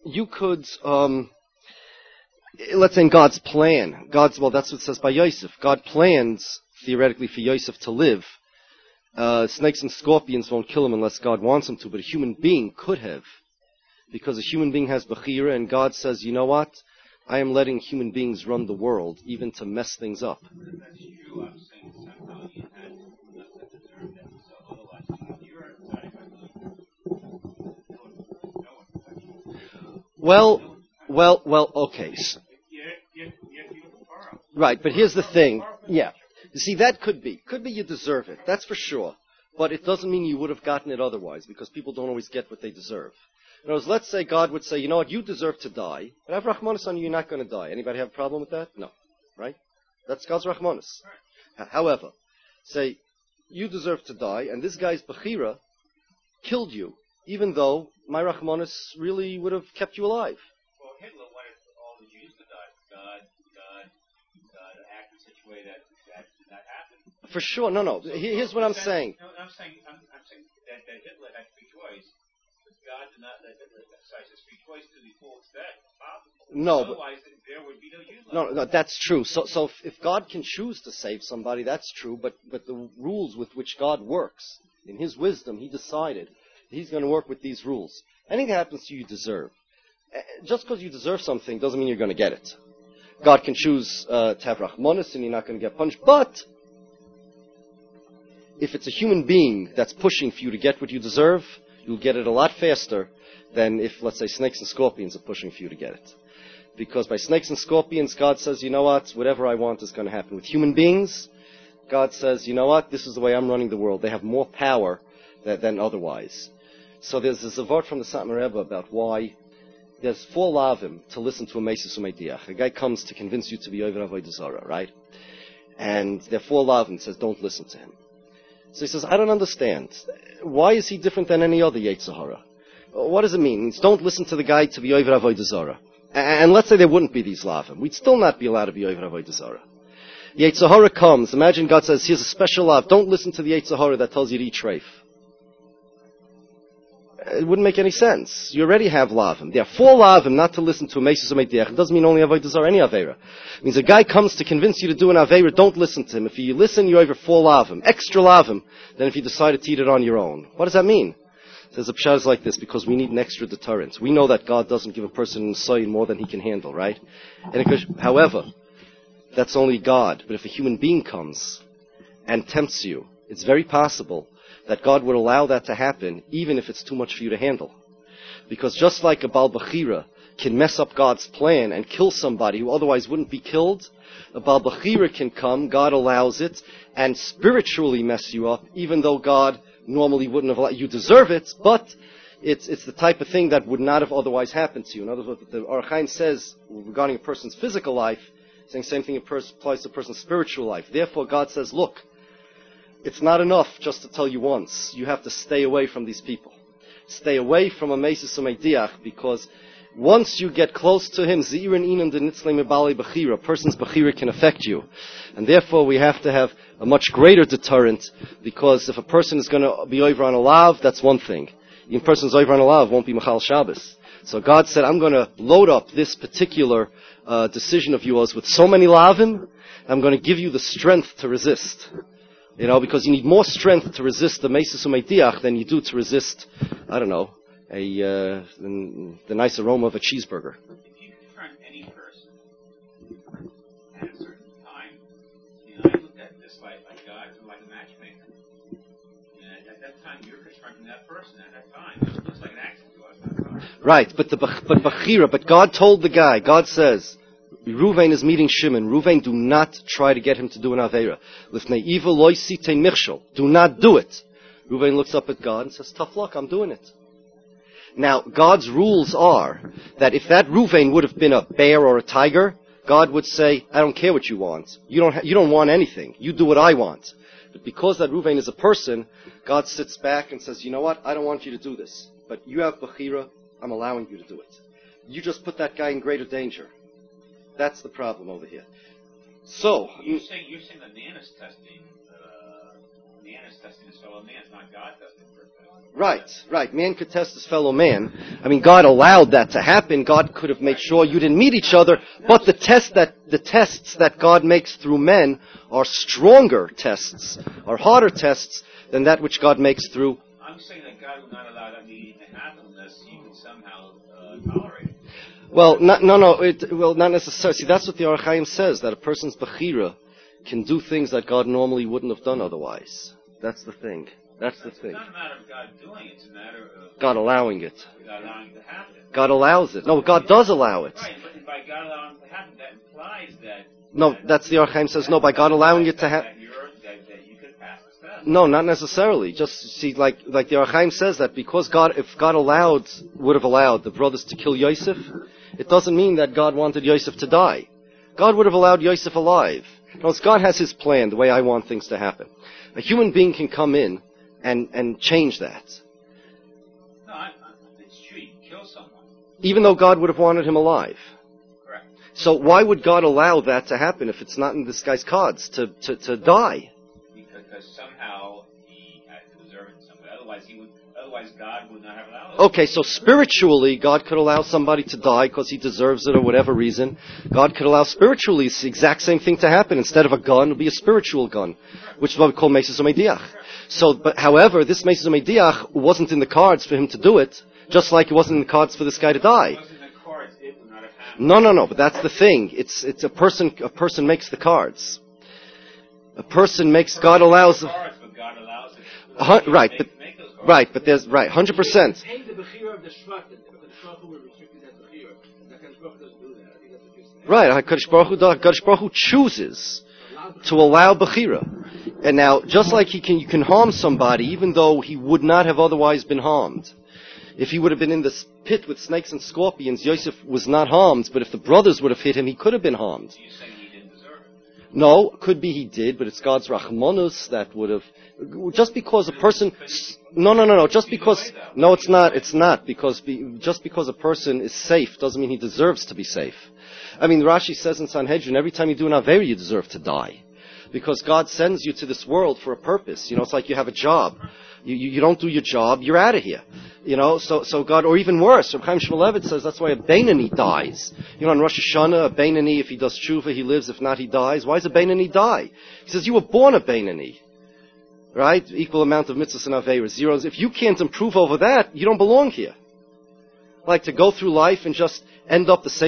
let's say in God's plan, that's what it says by Yosef. God plans, theoretically, for Yosef to live. Snakes and scorpions won't kill him unless God wants him to, but a human being could have. Because a human being has Bechira, and God says, you know what? I am letting human beings run the world, even to mess things up. That's true. I'm saying somehow you had enough to deserve it. So otherwise, you're not Well, okay. Right, but here's the thing. Yeah. You see, that could be you deserve it. That's for sure. But it doesn't mean you would have gotten it otherwise, because people don't always get what they deserve. In other words, let's say God would say, you know what, you deserve to die, but have Rahmanis on you, you're not going to die. Anybody have a problem with that? No. Right? That's God's Rahmanis. However, say, you deserve to die, and this guy's Bechira killed you, even though my Rahmanis really would have kept you alive. Well, Hitler wanted all the Jews to die. God acted in such a way that did not happen. For sure. No. Here's what I'm saying. No, I'm saying that Hitler had free choice. God did not exercise his free choice to the full extent possible. No, otherwise there would be no Jews left. No, that's true. So if God can choose to save somebody, that's true. But the rules with which God works, in His wisdom, He decided He's going to work with these rules. Anything that happens to you, you deserve. Just because you deserve something doesn't mean you're going to get it. God can choose to have Rahmanis and you're not going to get punished. But if it's a human being that's pushing for you to get what you deserve, you'll get it a lot faster than if, let's say, snakes and scorpions are pushing for you to get it. Because by snakes and scorpions, God says, you know what, whatever I want is going to happen. With human beings, God says, you know what, this is the way I'm running the world. They have more power than otherwise. So there's a Zavart from the Satmar Rebbe about why there's 4 lavim to listen to a Mesis Umeidiach. A guy comes to convince you to be Oived Avodah Zarah, right? And there are 4 lavim, says, don't listen to him. So he says, I don't understand. Why is he different than any other Yetzer Hara? What does it mean? It means don't listen to the guy to be Oived Avodah Zarah. And let's say there wouldn't be these lavim. We'd still not be allowed to be Oived Avodah Zarah. Yetzer Hara comes. Imagine God says, here's a special lav. Don't listen to the Yetzer Hara that tells you to eat treif. It wouldn't make any sense. You already have lavim. There are 4 lavim not to listen to a Mesis Umeidiach. It doesn't mean only Avodah Zarah, any Aveira. It means a guy comes to convince you to do an Aveira, don't listen to him. If you listen, you're over 4 lavim. Extra lavim than if you decided to eat it on your own. What does that mean? It says the pshat is like this, because we need an extra deterrent. We know that God doesn't give a person soyin more than he can handle, right? However, that's only God. But if a human being comes and tempts you, it's very possible that God would allow that to happen, even if it's too much for you to handle. Because just like a Baal Bechira can mess up God's plan and kill somebody who otherwise wouldn't be killed, a Baal Bechira can come, God allows it, and spiritually mess you up, even though God normally wouldn't have allowed you. Deserve it, but it's the type of thing that would not have otherwise happened to you. In other words, what the Or HaChaim says regarding a person's physical life Saying the same thing applies to a person's spiritual life. Therefore, God says, look, it's not enough just to tell you once. You have to stay away from these people. Stay away from a Mesis Umeidiach, because once you get close to him, a person's Bechira can affect you. And therefore we have to have a much greater deterrent, because if a person is going to be over on a lav, that's one thing. If a person's over on a lav, won't be Machal Shabbos. So God said, I'm going to load up this particular decision of yours with so many lavim, I'm going to give you the strength to resist. Because you need more strength to resist the Mesis Umeidiach than you do to resist, I don't know, the nice aroma of a cheeseburger. If you confront any person at a certain time, I look at this like God, like a matchmaker. And at that time, you're confronting that person at that time. It looks like an accident to us, not God. Right, but Bechira, but God told the guy, God says, Ruvain is meeting Shimon. Ruvain, do not try to get him to do an Aveira. Lifnei evil loy sitein michshol. Do not do it. Ruvain looks up at God and says, tough luck, I'm doing it. Now, God's rules are that if that Ruvain would have been a bear or a tiger, God would say, I don't care what you want. You don't want anything. You do what I want. But because that Ruvain is a person, God sits back and says, you know what? I don't want you to do this. But you have Bechira. I'm allowing you to do it. You just put that guy in greater danger. That's the problem over here. So you're saying that man is testing his fellow man. It's not God testing for his fellow man. Right. Man could test his fellow man. I mean, God allowed that to happen. God could have made sure you didn't meet each other. But the tests that God makes through men are stronger tests, are harder tests than that which God makes through. I'm saying that God would not allow that meeting to happen unless you could somehow tolerate it. Well, not necessarily. See, that's what the Orach Chaim says, that a person's Bechira can do things that God normally wouldn't have done otherwise. That's the thing. It's not a matter of God doing it, it's a matter of God allowing it. God allowing it to happen. God allows it. No, God does allow it. Right, but by God allowing it to happen, that implies that... No, that's the Orach Chaim says, no, by God allowing it to happen... That you could pass the test. No, not necessarily. Just see, like the Orach Chaim says that because if God would have allowed the brothers to kill Yosef, it doesn't mean that God wanted Yosef to die. God would have allowed Yosef alive. No, God has his plan, the way I want things to happen. A human being can come in and change that. No, it's true. You can kill someone. Even though God would have wanted him alive. Correct. So why would God allow that to happen if it's not in this guy's cards to die? Because somehow he had to deserve it somebody. Otherwise God would not have allowed it. Okay, so spiritually, God could allow somebody to die because he deserves it or whatever reason. God could allow spiritually it's the exact same thing to happen. Instead of a gun, it would be a spiritual gun, which is what we call Mesis Umeidiach. So, but however, this Mesis Umeidiach wasn't in the cards for him to do it, just like it wasn't in the cards for this guy to die. It wasn't in the cards, it would not have happened. No, but that's the thing. It's a person makes the cards. A person makes, God allows... Cards, but God allows it. Right, but there's, 100%. Take the Bechira of the Shvat, that the Shvat will restrict that Bechira. And HaKadosh Baruch Hu doesn't do that. I think that's what you're saying. Right, HaKadosh Baruch Hu chooses to allow Bechira. And now, just like you can harm somebody, even though he would not have otherwise been harmed. If he would have been in this pit with snakes and scorpions, Yosef was not harmed, but if the brothers would have hit him, he could have been harmed. So you're saying he didn't deserve it? No, could be he did, but it's God's Rachmanus that would have... Just because a person... No, just because... No, it's not, because just because a person is safe doesn't mean he deserves to be safe. I mean, Rashi says in Sanhedrin, every time you do an Aveira, you deserve to die. Because God sends you to this world for a purpose. It's like you have a job. You don't do your job, you're out of here. So God, or even worse, Reb Chaim Shmulevitz says that's why a Beinani dies. On Rosh Hashanah, a Beinani, if he does tshuva, he lives, if not, he dies. Why does a Beinani die? He says, you were born a Beinani. Right? Equal amount of mitzvahs and Aveiros, zeros. If you can't improve over that, you don't belong here. Like to go through life and just end up the same